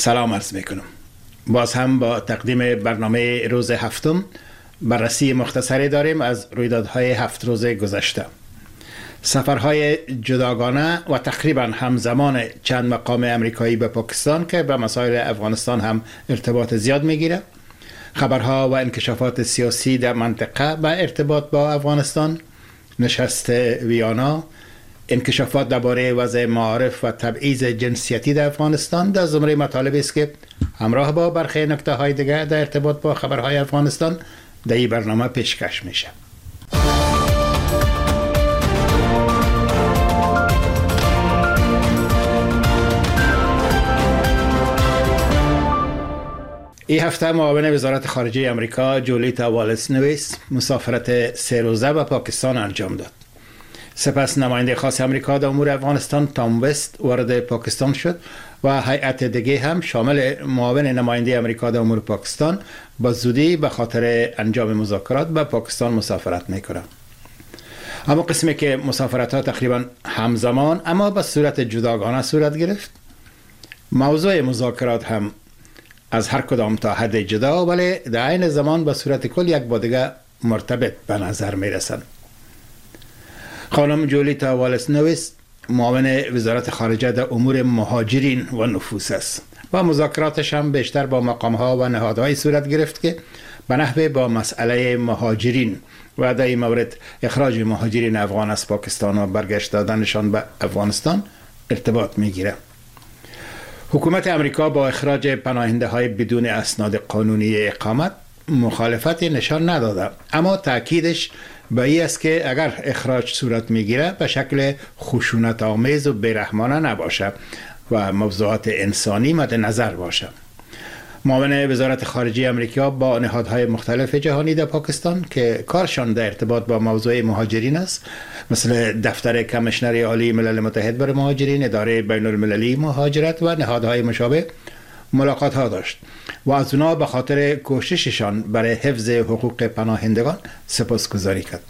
سلام عرض میکنم. باز هم با تقدیم برنامه روز هفتم بررسی مختصری داریم از رویدادهای هفت روز گذشته. سفرهای جداگانه و تقریبا همزمان چند مقام امریکایی به پاکستان که به مسائل افغانستان هم ارتباط زیاد میگیره، خبرها و انکشافات سیاسی در منطقه به ارتباط با افغانستان، نشست ویانا، انکشافات درباره وضع معارف و تبعیض جنسیتی در افغانستان در زمره مطالبی است که همراه با برخی نکته های دیگر در ارتباط با خبرهای افغانستان در این برنامه پیشکش میشه. این هفته معاون وزارت خارجه امریکا جولیتا والس نویس مسافرت سه روزه به پاکستان انجام داد. سپس نماینده خاص امریکا در امور افغانستان تام وست وارد پاکستان شد و هیئت دیگه هم شامل معاون نماینده امریکا در امور پاکستان با زودی به خاطر انجام مذاکرات به پاکستان مسافرت میکنند. اما قسمی که مسافرت ها تقریبا همزمان اما به صورت جداگانه صورت گرفت، موضوع مذاکرات هم از هر کدام تا حد جدا ولی در عین زمان به صورت کل یک با دیگه مرتبط به نظر می رسند. خانم جولیتا والس نویس معاون وزارت خارجه در امور مهاجرین و نفوس است و مذاکراتش هم بیشتر با مقامها و نهادهای صورت گرفت که به نحوه با مسئله مهاجرین و در این مورد اخراج مهاجرین افغان از پاکستان و برگشت دادنشان به افغانستان ارتباط می گیره. حکومت امریکا با اخراج پناهنده های بدون اسناد قانونی اقامت مخالفت نشان نداده، اما تاکیدش به این است که اگر اخراج صورت میگیره به شکل خشونت آمیز و بیرحمانه نباشه و موضوعات انسانی مد نظر باشه. معاون وزارت خارجه امریکا با نهادهای مختلف جهانی در پاکستان که کارشان در ارتباط با موضوع مهاجرین است، مثل دفتر کمیشنر عالی ملل متحد برای مهاجرین، اداره بین المللی مهاجرت و نهادهای مشابه ملاقات ها داشت و از اونا به خاطر کوشششان برای حفظ حقوق پناهندگان سپاسگزاری کرد.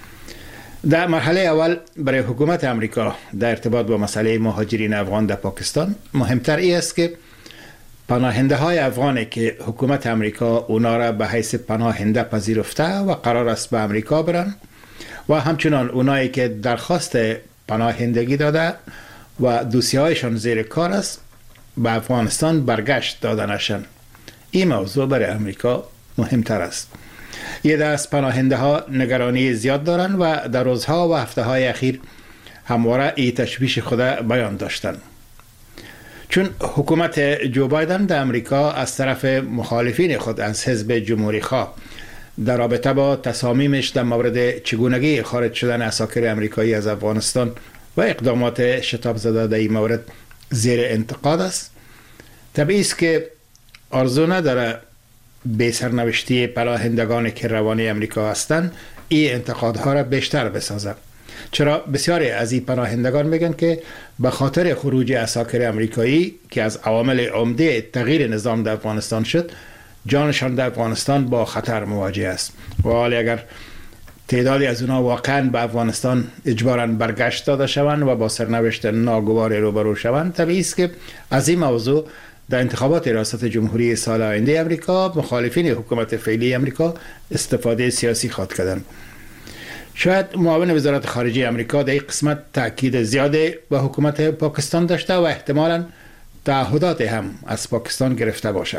در مرحله اول برای حکومت امریکا در ارتباط با مسئله مهاجرین افغان در پاکستان مهمتر ای است که پناهنده های افغانی که حکومت امریکا اونا را به حیث پناهنده پذیرفته و قرار است به امریکا برن و همچنان اونایی که درخواست پناهندگی داده و دوسیه هایشان زیر کار است به افغانستان برگشت دادنشان. این موضوع برای امریکا مهمتر است. یه دست پناهنده ها نگرانی زیاد دارن و در روزها و هفته های اخیر همواره ای تشویش خود بیان داشتن، چون حکومت جو بایدن در امریکا از طرف مخالفین خود از حزب جمهوری خواه در رابطه با تصامیمش در مورد چگونگی خارج شدن عساکر امریکایی از افغانستان و اقدامات شتاب زده در این مورد زیر انتقاد است. طبیعی است که آرزو نداره به سرنوشتی پناهندگان که روانی امریکا هستند این انتقادها را بیشتر بسازد، چرا بسیاری از این پناهندگان میگن که به خاطر خروج عساکر امریکایی که از عوامل عمده تغییر نظام در افغانستان شد، جانشان در افغانستان با خطر مواجه است و حالی اگر تعدادی از اونا واقعا به افغانستان اجباراً برگشت داده شوند و با سرنوشت ناگوار روبرو شوند، طبیعی است که از این موضوع در انتخابات ریاست جمهوری سال آینده امریکا مخالفین حکومت فعلی امریکا استفاده سیاسی خواهد کردند. شاید معاون وزارت خارجه امریکا در این قسمت تاکید زیاده به حکومت پاکستان داشته و احتمالاً تعهدات هم از پاکستان گرفته باشد.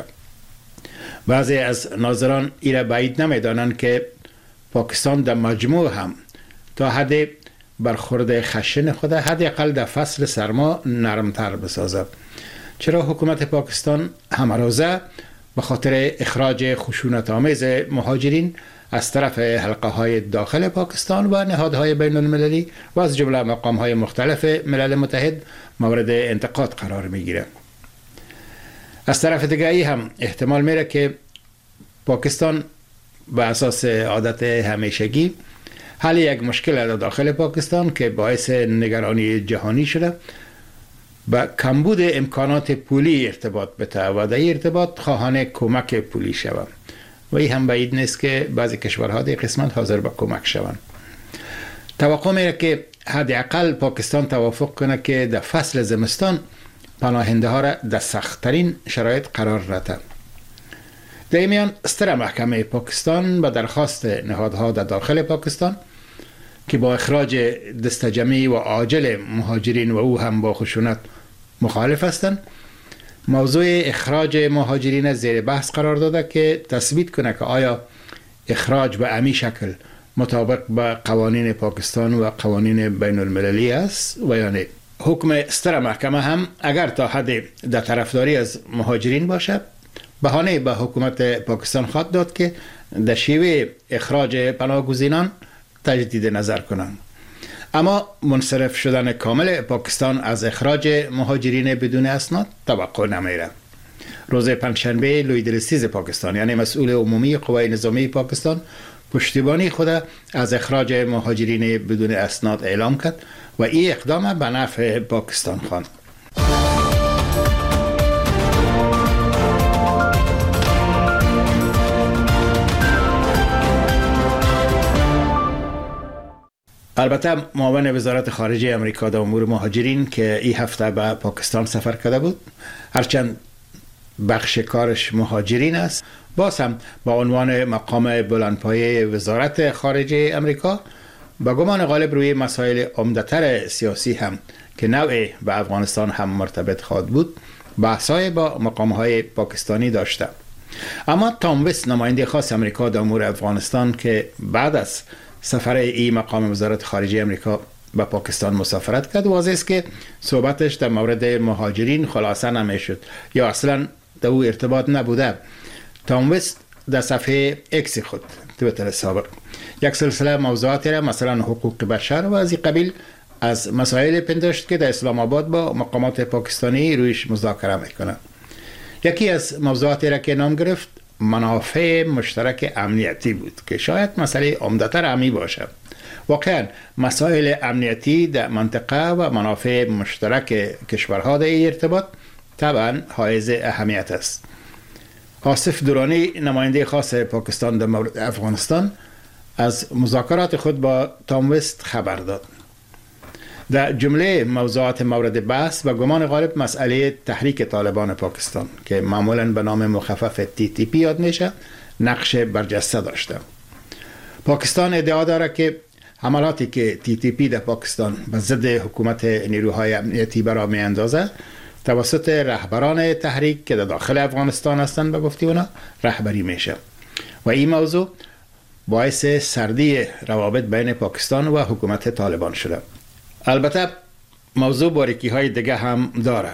بعضی از ناظران ایره بعید نمیدانند که پاکستان در مجموع هم تا حد برخورد خشن خود حداقل در فصل سرما نرمتر بسازد، چرا حکومت پاکستان همروزه به خاطر اخراج خشونت آمیز مهاجرین از طرف حلقه های داخل پاکستان و نهادهای بین المللی و از جمله مقام های مختلف ملل متحد مورد انتقاد قرار می گیره. از طرف دیگری هم احتمال میره که پاکستان به اساس عادت همیشگی حل یک مشکل در داخل پاکستان که باعث نگرانی جهانی شده با کمبود امکانات پولی ارتباط بده و در ارتباط خواهان کمک پولی شود و این هم بعید نیست که بعضی کشورها در قسمت حاضر به کمک شوند. توقع میره که حداقل پاکستان توافق کنه که در فصل زمستان پناهنده ها را در سخت‌ترین شرایط قرار رده. در میان ستر محکمه پاکستان به درخواست نهادها در داخل پاکستان که با اخراج دستجمعی و عاجل مهاجرین و او هم با خشونت مخالف هستند، موضوع اخراج مهاجرین زیر بحث قرار داده که تثبیت کنه که آیا اخراج به امی شکل مطابق با قوانین پاکستان و قوانین بین المللی است و یا نه. حکم ستر محکمه هم اگر تا حد در طرفداری از مهاجرین باشه، بهانه به حکومت پاکستان خواهد داد که در شیوه اخراج پناهگزینان تجدید نظر کنند. اما منصرف شدن کامل پاکستان از اخراج مهاجرین بدون اسناد توقع نمیره. روز پنجشنبه لوید رسیز پاکستان، یعنی مسئول عمومی قوای نظامی پاکستان، پشتیبانی خود از اخراج مهاجرین بدون اسناد اعلام کرد و این اقدام به نفع پاکستان خواند. البته معاون وزارت خارجه امریکا در امور مهاجرین که این هفته به پاکستان سفر کرده بود، هرچند بخش کارش مهاجرین است، باز هم با عنوان مقام بلندپایه وزارت خارجه امریکا با گمان غالب روی مسائل عمده‌تر سیاسی هم که نوعی به افغانستان هم مرتبط خواهد بود بحث‌های با مقام‌های پاکستانی داشته. اما تام وست، نماینده خاص امریکا در امور افغانستان که بعد از سفر این مقام وزارت خارجه امریکا به پاکستان مسافرت کرد، واضح است که صحبتش در مورد مهاجرین خلاصه نمیشد یا اصلا در او ارتباط نبوده. تام وست در صفحه اکس خود، تویتر سابق، یک سلسله موضوعاتی را مثلا حقوق بشر و از این قبیل از مسائل پنداشت که در اسلام آباد با مقامات پاکستانی رویش مذاکره میکنند. یکی از موضوعاتی را که نام گرفت منافع مشترک امنیتی بود که شاید مسئله عمده‌تر امی باشه. واقعا مسائل امنیتی در منطقه و منافع مشترک کشورها در این ارتباط طبعا حائز اهمیت است. آصف درانی، نماینده خاص پاکستان در مورد افغانستان، از مذاکرات خود با تام وست خبر داد. در جمله موضوعات مورد بحث و گمان غالب مسئله تحریک طالبان پاکستان که معمولاً به نام مخفف تی تی پی یاد میشه نقش برجسته داشته. پاکستان ادعا داره که حملاتی که تی تی پی در پاکستان به ضد حکومت نیروهای امنیتی برا می اندازه توسط رهبران تحریک که در داخل افغانستان هستند به گفته اونا رهبری میشه و این موضوع باعث سردی روابط بین پاکستان و حکومت طالبان شده. البته موضوع باریکی های دیگه هم داره.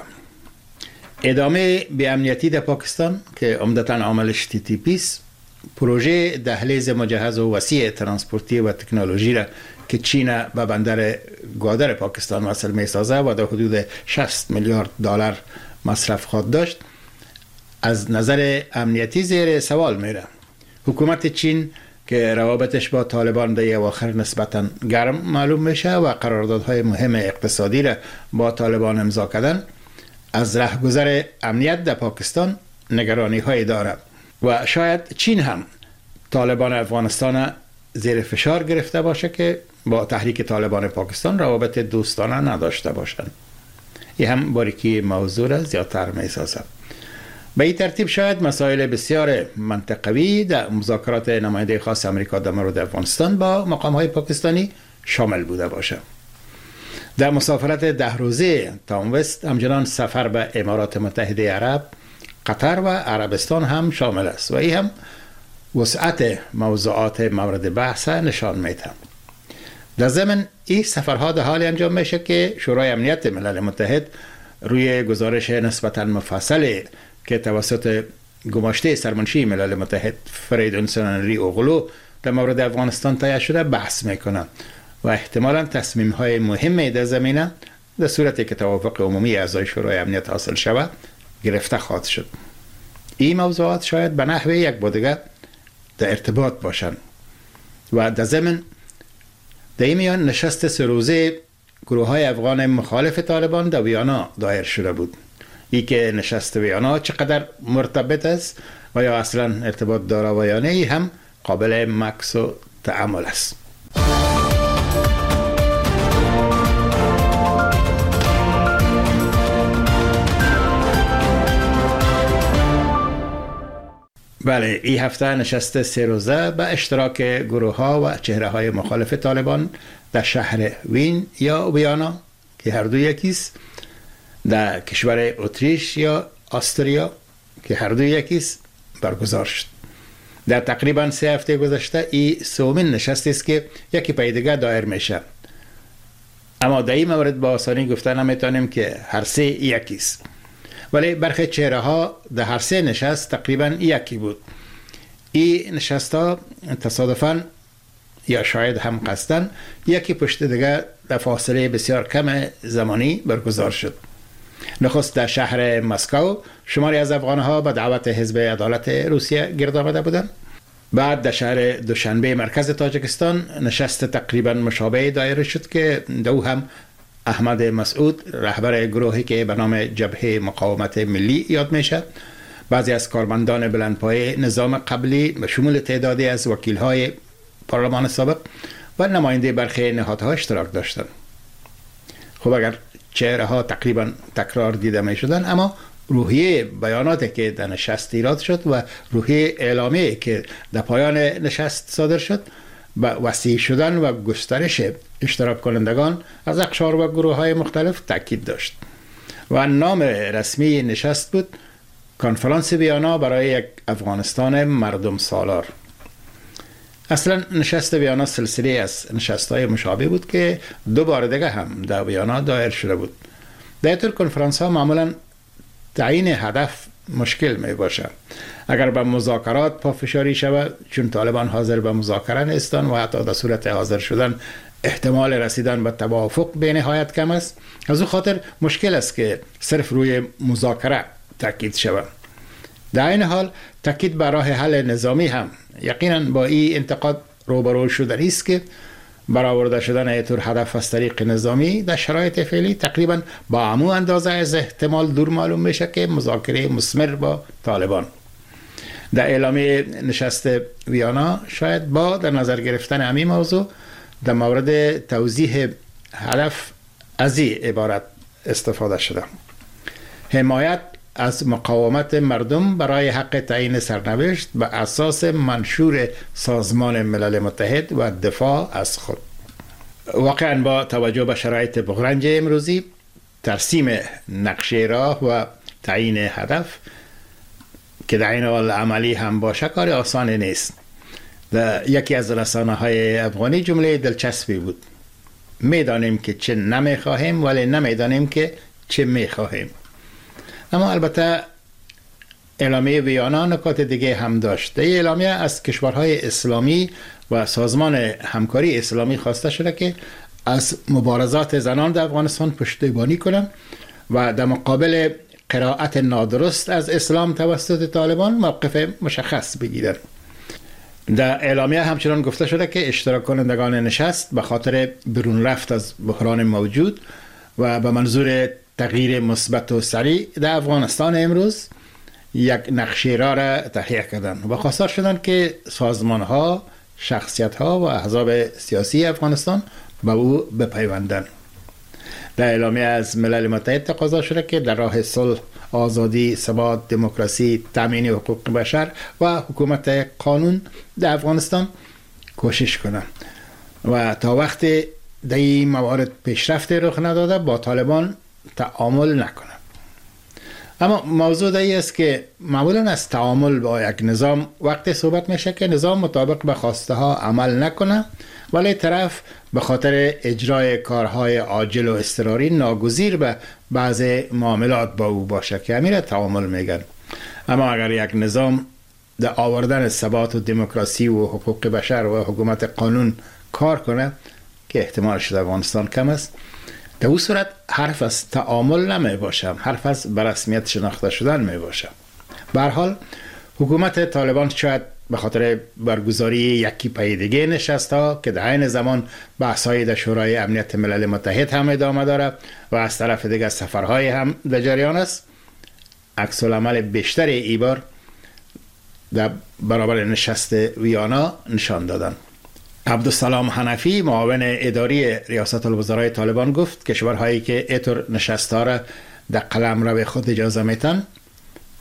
ادامه به امنیتی در پاکستان که عمدتاً عاملش تی تی پی است، پروژه دهلیز مجهز و وسیع ترانسپورتی و تکنولوژی را که چین به بندر گوادر پاکستان وصل می سازه و در حدود شصت میلیارد دلار مصرف خواهد داشت، از نظر امنیتی زیر سوال میره. حکومت چین که روابطش با طالبان در اواخر نسبتاً گرم معلوم میشه و قراردادهای مهم اقتصادی را با طالبان امضا کردن، از رهگذر امنیت در پاکستان نگرانی های داره و شاید چین هم طالبان افغانستان زیر فشار گرفته باشه که با تحریک طالبان پاکستان روابط دوستانه نداشته باشند. این هم باریکی موضوع را زیادتر می سازه. به این ترتیب شاید مسائل بسیار منطقوی در مذاکرات نماینده خاص امریکا در مورد افغانستان با مقام‌های پاکستانی شامل بوده باشه. در مسافرت ده روزه تام وست همچنان سفر به امارات متحده عرب، قطر و عربستان هم شامل است و این هم وسعت موضوعات مورد بحث نشان میده. در ضمن این سفرها در حال انجام میشه که شورای امنیت ملل متحد روی گزارش نسبتاً مفصل که توسط گماشته سرمنشی ملل متحد فریدون سننری اوغلو در مورد افغانستان تهیه شده بحث میکنه و احتمالاً تصمیم های مهمی در زمینه در صورتی که توافق عمومی اعضای شورای امنیت حاصل شود گرفته خواهد شد. این موضوعات شاید به نحو یک با دیگر در ارتباط باشند و در ضمن در این میان نشست سه روزه گروه های افغان مخالف طالبان در ویانا دایر شده بود. ای که نشست ویانا چقدر مرتبط است و یا اصلا ارتباط داره و یا نه هم قابل مکس و تأمل است. بله، این هفته نشست سه روزه به اشتراک گروه ها و چهره های مخالف طالبان در شهر وین یا ویانا که هر دو یکیست، در کشور اتریش یا آستریا که هر دو یکیست برگزار شد. در تقریبا سه هفته گذشته این سومین نشستی است که یکی پای دیگه دایر میشه، اما در این مورد با آسانی گفته نمیتونیم که هر سه یکیست، ولی برخی چهره ها در هر سه نشست تقریبا یکی بود. این نشست ها تصادفاً یا شاید هم قصداً یکی پشت دیگه در فاصله بسیار کم زمانی برگزار شد. نخست در شهر مسکو شماری از افغانها به دعوت حزب عدالت روسیه گرد آمده بودند. بعد در شهر دوشنبه مرکز تاجیکستان نشست تقریبا مشابه دایر شد که دو هم احمد مسعود رهبر گروهی که به نام جبهه مقاومت ملی یاد میشد، بعضی از کارمندان بلندپایه نظام قبلی به شمول تعدادی از وکیل‌های پارلمان سابق و نماینده برخی نهادها اشتراک داشتند. خب اگر چهره ها تقریبا تکرار دیده می شدن، اما روحیه بیاناتی که در نشست ایراد شد و روحیه اعلامی که در پایان نشست صادر شد به وسیع شدن و گسترش اشتراک کنندگان از اقشار و گروه های مختلف تاکید داشت و نام رسمی نشست بود کنفرانس ویانا برای یک افغانستان مردم سالار. اصلا نشست ویانا سلسله از نشست‌های مشابه بود که دو بار دیگه هم در ویانا دایر شده بود. در طور کنفرانس ها معمولا تعیین هدف مشکل می باشه. اگر به مذاکرات پافشاری شود، چون طالبان حاضر به مذاکره نیستند و حتی در صورت حاضر شدن احتمال رسیدن به توافق به نهایت کم است، از او خاطر مشکل است که صرف روی مذاکره تاکید شود. در این حال تاکید بر راه حل نظامی هم یقینا با این انتقاد روبرو شدنی است که برآورده شدن اینطور هدف از طریق نظامی در شرایط فعلی تقریبا با همو اندازه از احتمال دور معلوم میشه که مذاکره مثمر با طالبان. در اعلامیه نشست ویانا شاید با در نظر گرفتن همین موضوع در مورد توضیح هدف از این عبارت استفاده شده: حمایت از مقاومت مردم برای حق تعیین سرنوشت به اساس منشور سازمان ملل متحد و دفاع از خود. واقعا با توجه به شرایط بغرنج امروزی، ترسیم نقشه راه و تعیین هدف که در این حال عملی هم باشه کار آسان نیست. در یکی از رسانه های افغانی جمله دلچسبی بود: میدانیم که چه نمیخواهیم ولی نمیدانیم که چه میخواهیم. اما البته اعلامیه ویانا نکات دیگه هم داشت. این اعلامیه از کشورهای اسلامی و سازمان همکاری اسلامی خواسته شده که از مبارزات زنان در افغانستان پشتیبانی کنند و در مقابل قرائت نادرست از اسلام توسط طالبان موقف مشخص بگیرند. در اعلامیه همچنان گفته شده که اشتراک کنندگان نشست به خاطر برون رفت از بحران موجود و به منظور تغییر مثبت و سریع در افغانستان امروز یک نقشه راه را تهیه کردند و خواستار شدند که سازمان ها، شخصیت ها و احزاب سیاسی افغانستان به او بپیوندند. در اعلامیه از ملل متحد تقاضا شده که در راه صلح، آزادی، ثبات، دموکراسی، تامین حقوق بشر و حکومت قانون در افغانستان کوشش کنند و تا وقتی در این موارد پیشرفت رخ نداده با طالبان تعامل نکنه. اما موضوع دایی است که معمولا از تعامل با یک نظام وقتی صحبت میشه که نظام مطابق به خواسته ها عمل نکنه ولی طرف به خاطر اجرای کارهای عاجل و اضطراری ناگزیر به بعض معاملات با او باشه که همین تعامل میگن. اما اگر یک نظام در آوردن ثبات و دموکراسی و حقوق بشر و حکومت قانون کار کنه که احتمالش در افغانستان کم است، در اون صورت حرف از تعامل نمی باشم، حرف از برسمیت شناخته شدن می باشم. به هر حال حکومت طالبان شاید به خاطر برگزاری یکی پای دیگه نشست ها که در عین زمان بحث‌های در شورای امنیت ملل متحد هم ادامه داره و از طرف دیگه سفرهای هم در جریان است، عکس العمل بیشتر ای بار در برابر نشست ویانا نشان دادن. عبدالسلام حنفی معاون اداری ریاست الوزرای طالبان گفت کشورهایی که اینطور نشست‌ها را در قلمرو خود اجازه میتن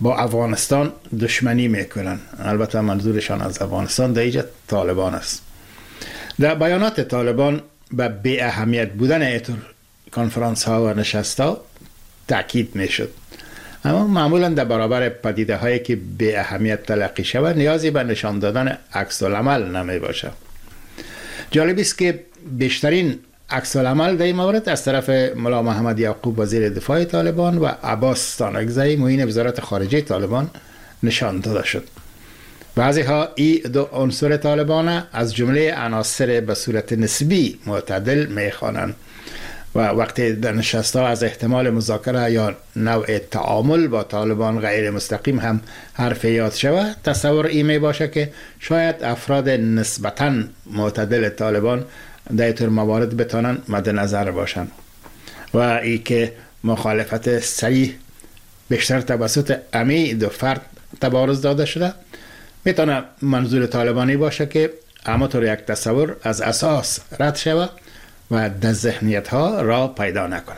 با افغانستان دشمنی میکنن. البته منظورشان از افغانستان در اینجا طالبان است. در بیانات طالبان به بی اهمیت بودن ایتور کنفرانس ها و نشست ها تاکید میشد، اما معمولا در برابر پدیده هایی که بی اهمیت تلقی شود نیازی به نشان دادن عکس العمل نمی باشد. جالب است که بیشترین عکس العمل در این مورد از طرف ملا محمد یعقوب وزیر دفاع طالبان و عباس ستانکزی معین وزارت خارجه طالبان نشان داده شد. بعضی ها این دو عنصر طالبان از جمله عناصر به صورت نسبی معتدل میخوانند و وقتی در نشست ها از احتمال مذاکره یا نوع تعامل با طالبان غیر مستقیم هم حرف یاد شود، تصور این می باشه که شاید افراد نسبتاً معتدل طالبان در این موارد بتانن مد نظر باشند و ای که مخالفت صریح بیشتر توسط امی دو فرد تبارز داده شده میتونه منظور طالبانی باشه که اما طور یک تصور از اساس رد شود و در ذهنیت ها را پیدا نکنه.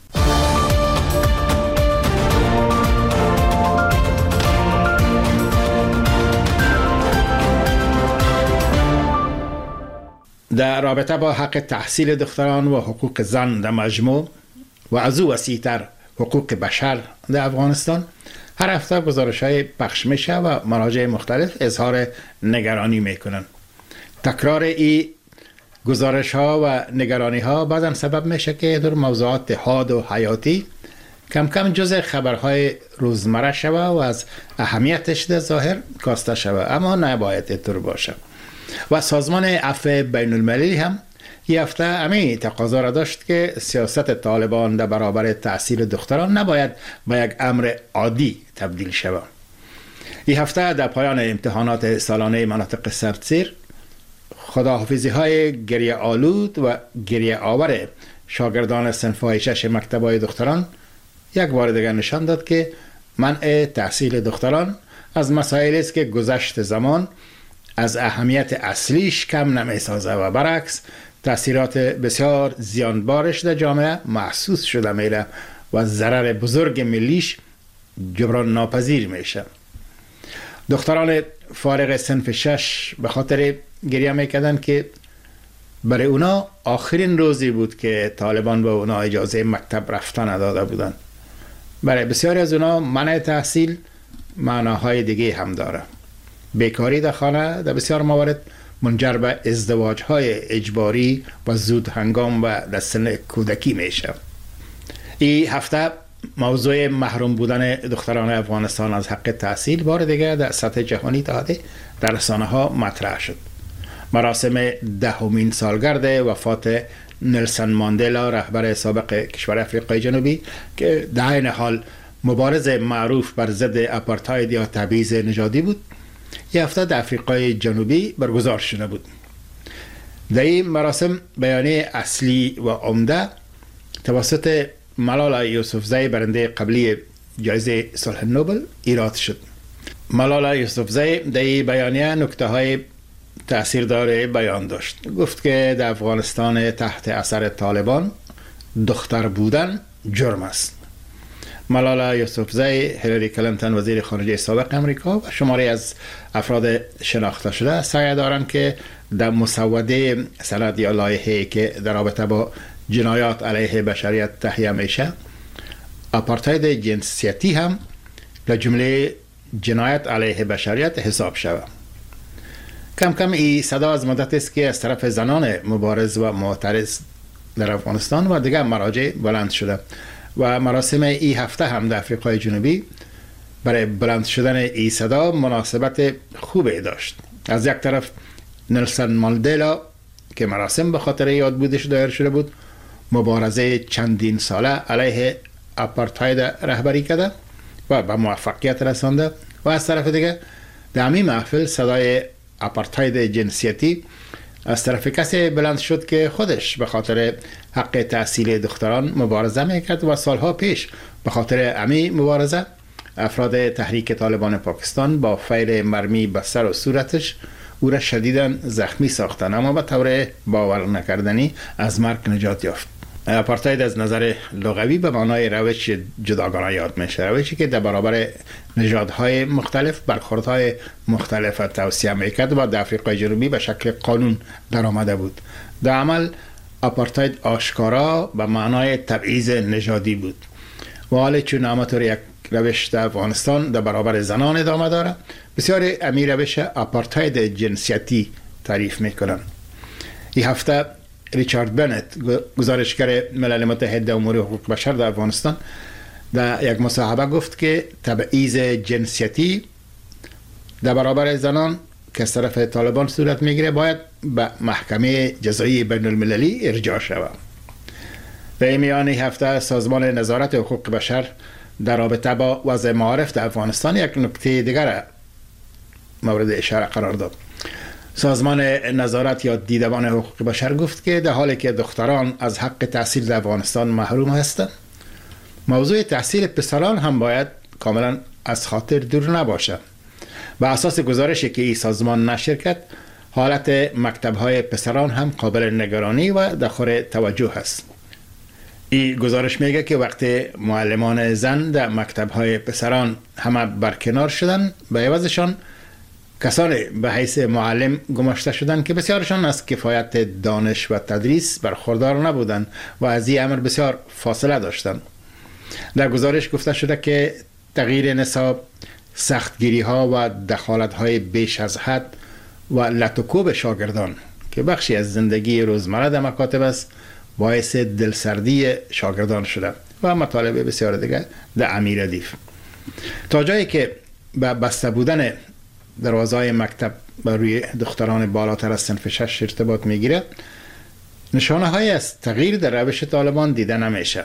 در رابطه با حق تحصیل دختران و حقوق زن در مجموع و از او وسیع‌تر حقوق بشر در افغانستان هر هفته گزارش های پخش میشه و مراجع مختلف اظهار نگرانی میکنن. تکرار این گزارش ها و نگرانی ها بعضا سبب میشه که در موضوعات حاد و حیاتی کم کم جزء خبرهای روزمره شوه و از اهمیتش در ظاهر کاسته شوه، اما نباید اینطور باشه. و سازمان عفو بین المللی هم این هفته امی تقاضا را داشت که سیاست طالبان در برابر تحصیل دختران نباید به یک امر عادی تبدیل شود. این هفته در پایان امتحانات سالانه مناطق سردسیر خداحافظی های گریه آلود و گریه آور شاگردان صنف شش مکتب‌های دختران یک بار دیگر نشان داد که منع تحصیل دختران از مسائلی است که گذشت زمان از اهمیت اصلیش کم نمی‌سازه و برعکس تأثیرات بسیار زیانبارش در جامعه محسوس شده میره و ضرر بزرگ ملیش جبران ناپذیر میشه. دختران فارغ صنف شش به خاطر گریه میکردن که برای اونا آخرین روزی بود که طالبان به اونا اجازه مکتب رفتن نداده بودن. برای بسیاری از اونا منع تحصیل معناهای دیگه هم داره. بیکاری در خانه در بسیار موارد منجر به ازدواج های اجباری و زود هنگام و در سن کودکی میشه. این هفته موضوع محروم بودن دختران افغانستان از حق تحصیل بار دیگه در سطح جهانی تاده در رسانه ها مطرح شد. مراسم دهمین سالگرد وفات نلسون ماندلا رهبر سابق کشور آفریقای جنوبی که در این حال مبارز معروف بر ضد آپارتاید یا تبعیض نژادی بود، یک هفته در آفریقای جنوبی برگزار شده بود. در این مراسم بیانیه اصلی و عمده توسط ملالا یوسفزی برنده قبلی جایزه صلح نوبل ایراد شد. ملالا یوسفزی در این بیانیه نکته های تأثیردار بیان داشت. گفت که در افغانستان تحت اثر طالبان دختر بودن جرم است. ملالا یوسفزی هیلاری کلینتون وزیر خارجه سابق امریکا و شماری از افراد شناخته شده سعی دارند که در مسوده سند یا لایحه‌ای که در رابطه با جنایات علیه بشریت تهیه میشه آپارتاید جنسیتی هم در جمله جنایت علیه بشریت حساب شود. کم کم این صدا از مدت است که از طرف زنان مبارز و معترض در افغانستان و دیگر مراجع بلند شده و مراسم این هفته هم در آفریقای جنوبی برای بلند شدن این صدا مناسبت خوبی داشت. از یک طرف نلسون ماندلا که مراسم به خاطر یاد بودش دایر شده بود مبارزه چندین ساله علیه آپارتاید رهبری کرده و به موفقیت رسانده و از طرف دیگه در همین محفل صدای آپارتاید جنسیتی از طرف کسی بلند شد که خودش به خاطر حق تحصیل دختران مبارزه میکرد و سالها پیش به خاطر همین مبارزه افراد تحریک طالبان پاکستان با فیر مرمی به سر و صورتش او را شدیداً زخمی ساختن، اما به طور باور نکردنی از مرگ نجات یافت. آپارتاید از نظر لغوی به معنای روش جداگانه یاد میشه، روشی که در برابر نژادهای مختلف برخوردهای مختلف توصیه میکرد و در آفریقای جنوبی به شکل قانون در آمده بود. در عمل آپارتاید آشکارا به معنای تبعیض نژادی بود و حالا چون همانطور یک روش در افغانستان در برابر زنان ادامه داره، بسیار امی روش آپارتاید جنسیتی تعریف میکنن. این هفته ریچارد بنت، گزارشگر ملل متحد در امور حقوق بشر در افغانستان، در یک مصاحبه گفت که تبعیض جنسیتی در برابر زنان که از طرف طالبان صورت میگیره باید به محکمه جزایی بین المللی ارجاع شود. به میان هفته سازمان نظارت حقوق بشر در رابطه با وضع معارف در افغانستان یک نکته دیگر مورد اشاره قرار داد. سازمان نظارت یا دیدبان حقوق بشر گفت که در حالی که دختران از حق تحصیل در افغانستان محروم هستند، موضوع تحصیل پسران هم باید کاملا از خاطر دور نباشه. به اساس گزارشی که این سازمان نشر کرد، حالت مکتب‌های پسران هم قابل نگرانی و دخور توجه است. این گزارش میگه که وقتی معلمان زن در مکتب‌های پسران همه برکنار شدن، به عوضشان کسانی به حیث معلم گماشته شدند که بسیارشان از کفایت دانش و تدریس برخوردار نبودند و از این امر بسیار فاصله داشتند. در گزارش گفته شده که تغییر نصاب، سختگیری ها و دخالت های بیش از حد و لطوکوب شاگردان که بخشی از زندگی روزمره در مکاتب است، باعث دلسردی شاگردان شده و مطالب بسیار دیگر در امی ردیف. تا جایی که به بسته بودن دروازه‌های مکتب بر روی دختران بالاتر از صنف شش ارتباط میگیره، نشانه های از تغییر در روش طالبان دیده نمیشه.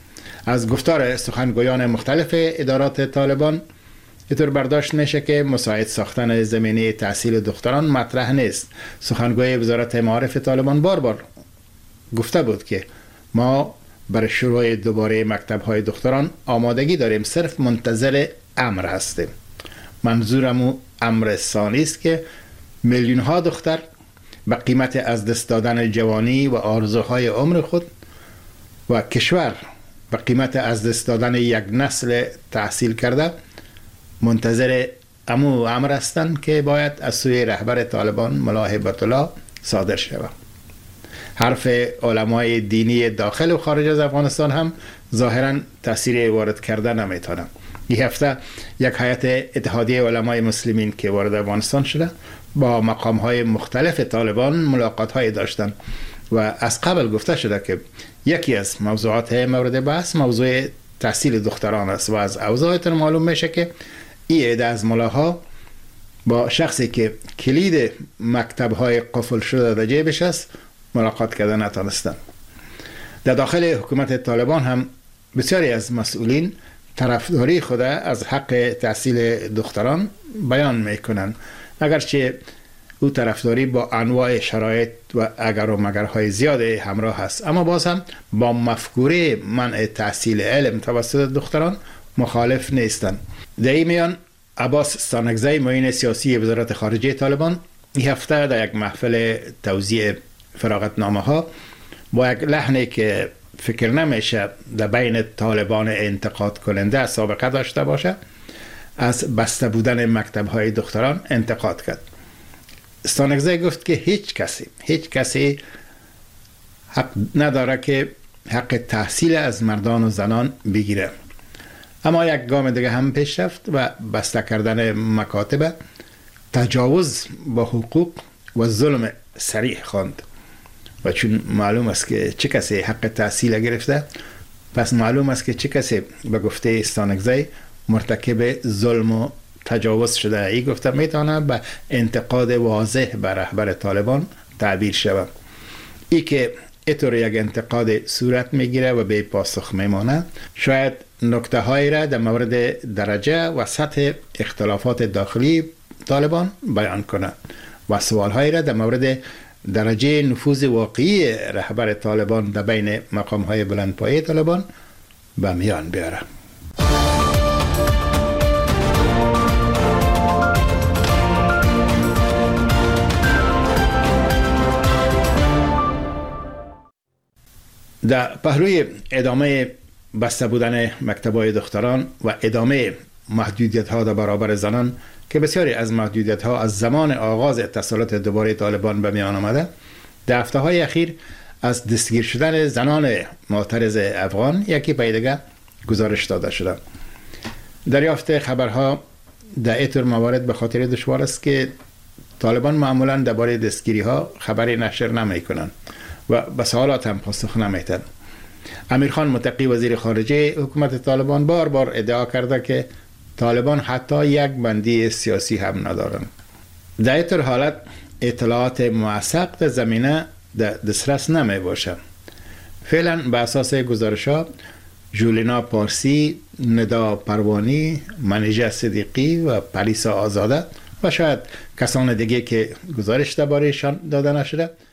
از گفتار سخنگویان مختلف ادارات طالبان اینطور برداشت میشه که مساعد ساختن زمینه تحصیل دختران مطرح نیست. سخنگوی وزارت معارف طالبان بار بار گفته بود که ما برای شروع دوباره مکتب‌های دختران آمادگی داریم، صرف منتظر امر هستیم. منظورم امر ثانی است که میلیون ها دختر به قیمت از دست دادن جوانی و آرزوهای عمر خود و کشور به قیمت از دست دادن یک نسل تحصیل کرده منتظر امو امر هستند که باید از سوی رهبر طالبان ملا هیبت الله صادر شود. حرف علمای دینی داخل و خارج از افغانستان هم ظاهرا تأثیر وارد کرده نمیتونه. این هفته یک هیئت اتحادیه علمای مسلمین که وارد افغانستان شده با مقام‌های مختلف طالبان ملاقات‌های داشتند و از قبل گفته شده که یکی از موضوعات مورد بحث موضوع تحصیل دختران است و از اوضاعتون معلوم میشه که این عده از ملاها با شخصی که کلید مکتب‌های قفل شده در جیبش است ملاقات کردن نتونستند. در داخل حکومت طالبان هم بسیاری از مسئولین طرفداری خود از حق تحصیل دختران بیان میکنند، اگرچه او طرفداری با انواع شرایط و اگر و مگرهای زیاد همراه است، اما باز هم با مفکوره منع تحصیل علم توسط دختران مخالف نیستند. در این میان عباس ستانکزی معین سیاسی وزارت خارجه طالبان این هفته در یک محفل توزیع فراغتنامه ها با یک لحنی که فکر نمیشه در بین طالبان انتقاد کننده سابقه داشته باشه از بسته بودن مکتب های دختران انتقاد کرد. ستانکزی گفت که هیچ کسی هیچ کسی حق نداره که حق تحصیل از مردان و زنان بگیره، اما یک گام دیگه هم پیش رفت و بسته کردن مکاتب تجاوز با حقوق و ظلم صریح خواند و چون معلوم است که چه کسی حق تحصیل گرفته، پس معلوم است که چه کسی به گفته ستانکزی مرتکب ظلم و تجاوز شده. ای گفته میتونه به انتقاد واضح به رهبر طالبان تعبیر شود. ای که اینطور یک انتقاد صورت میگیره و به پاسخ میمانه، شاید نکته هایی را در مورد درجه و سطح اختلافات داخلی طالبان بیان کنه و سوال هایی را در مورد درجه نفوذ واقعی رهبر طالبان در بین مقام های بلندپایه طالبان به میان بیاره. در پهلوی ادامه بسته بودن مکتب‌های دختران و ادامه محدودیت ها در برابر زنان که بسیاری از محدودیت ها از زمان آغاز اتصالات دوباره طالبان به میان آمده، در هفته های اخیر از دستگیر شدن زنان معترض افغان یکی پای دیگه گزارش داده شده. دریافت خبرها در اینطور موارد به خاطر دشوار است که طالبان معمولا درباره دستگیری ها خبری نشر نمی کنند و به سوالات هم پاسخ نمیدن. امیرخان متقی وزیر خارجه حکومت طالبان بار بار ادعا کرده که طالبان حتی یک بندی سیاسی هم ندارند. در اینطور حالت اطلاعات موثق در زمینه در دسترس نمی باشد. فعلا به اساس گزارش ها جولینا پارسی، ندا پروانی، منیژه صدیقی و پریسا آزاده و شاید کسان دیگه که گزارش درباره‌شان داده نشده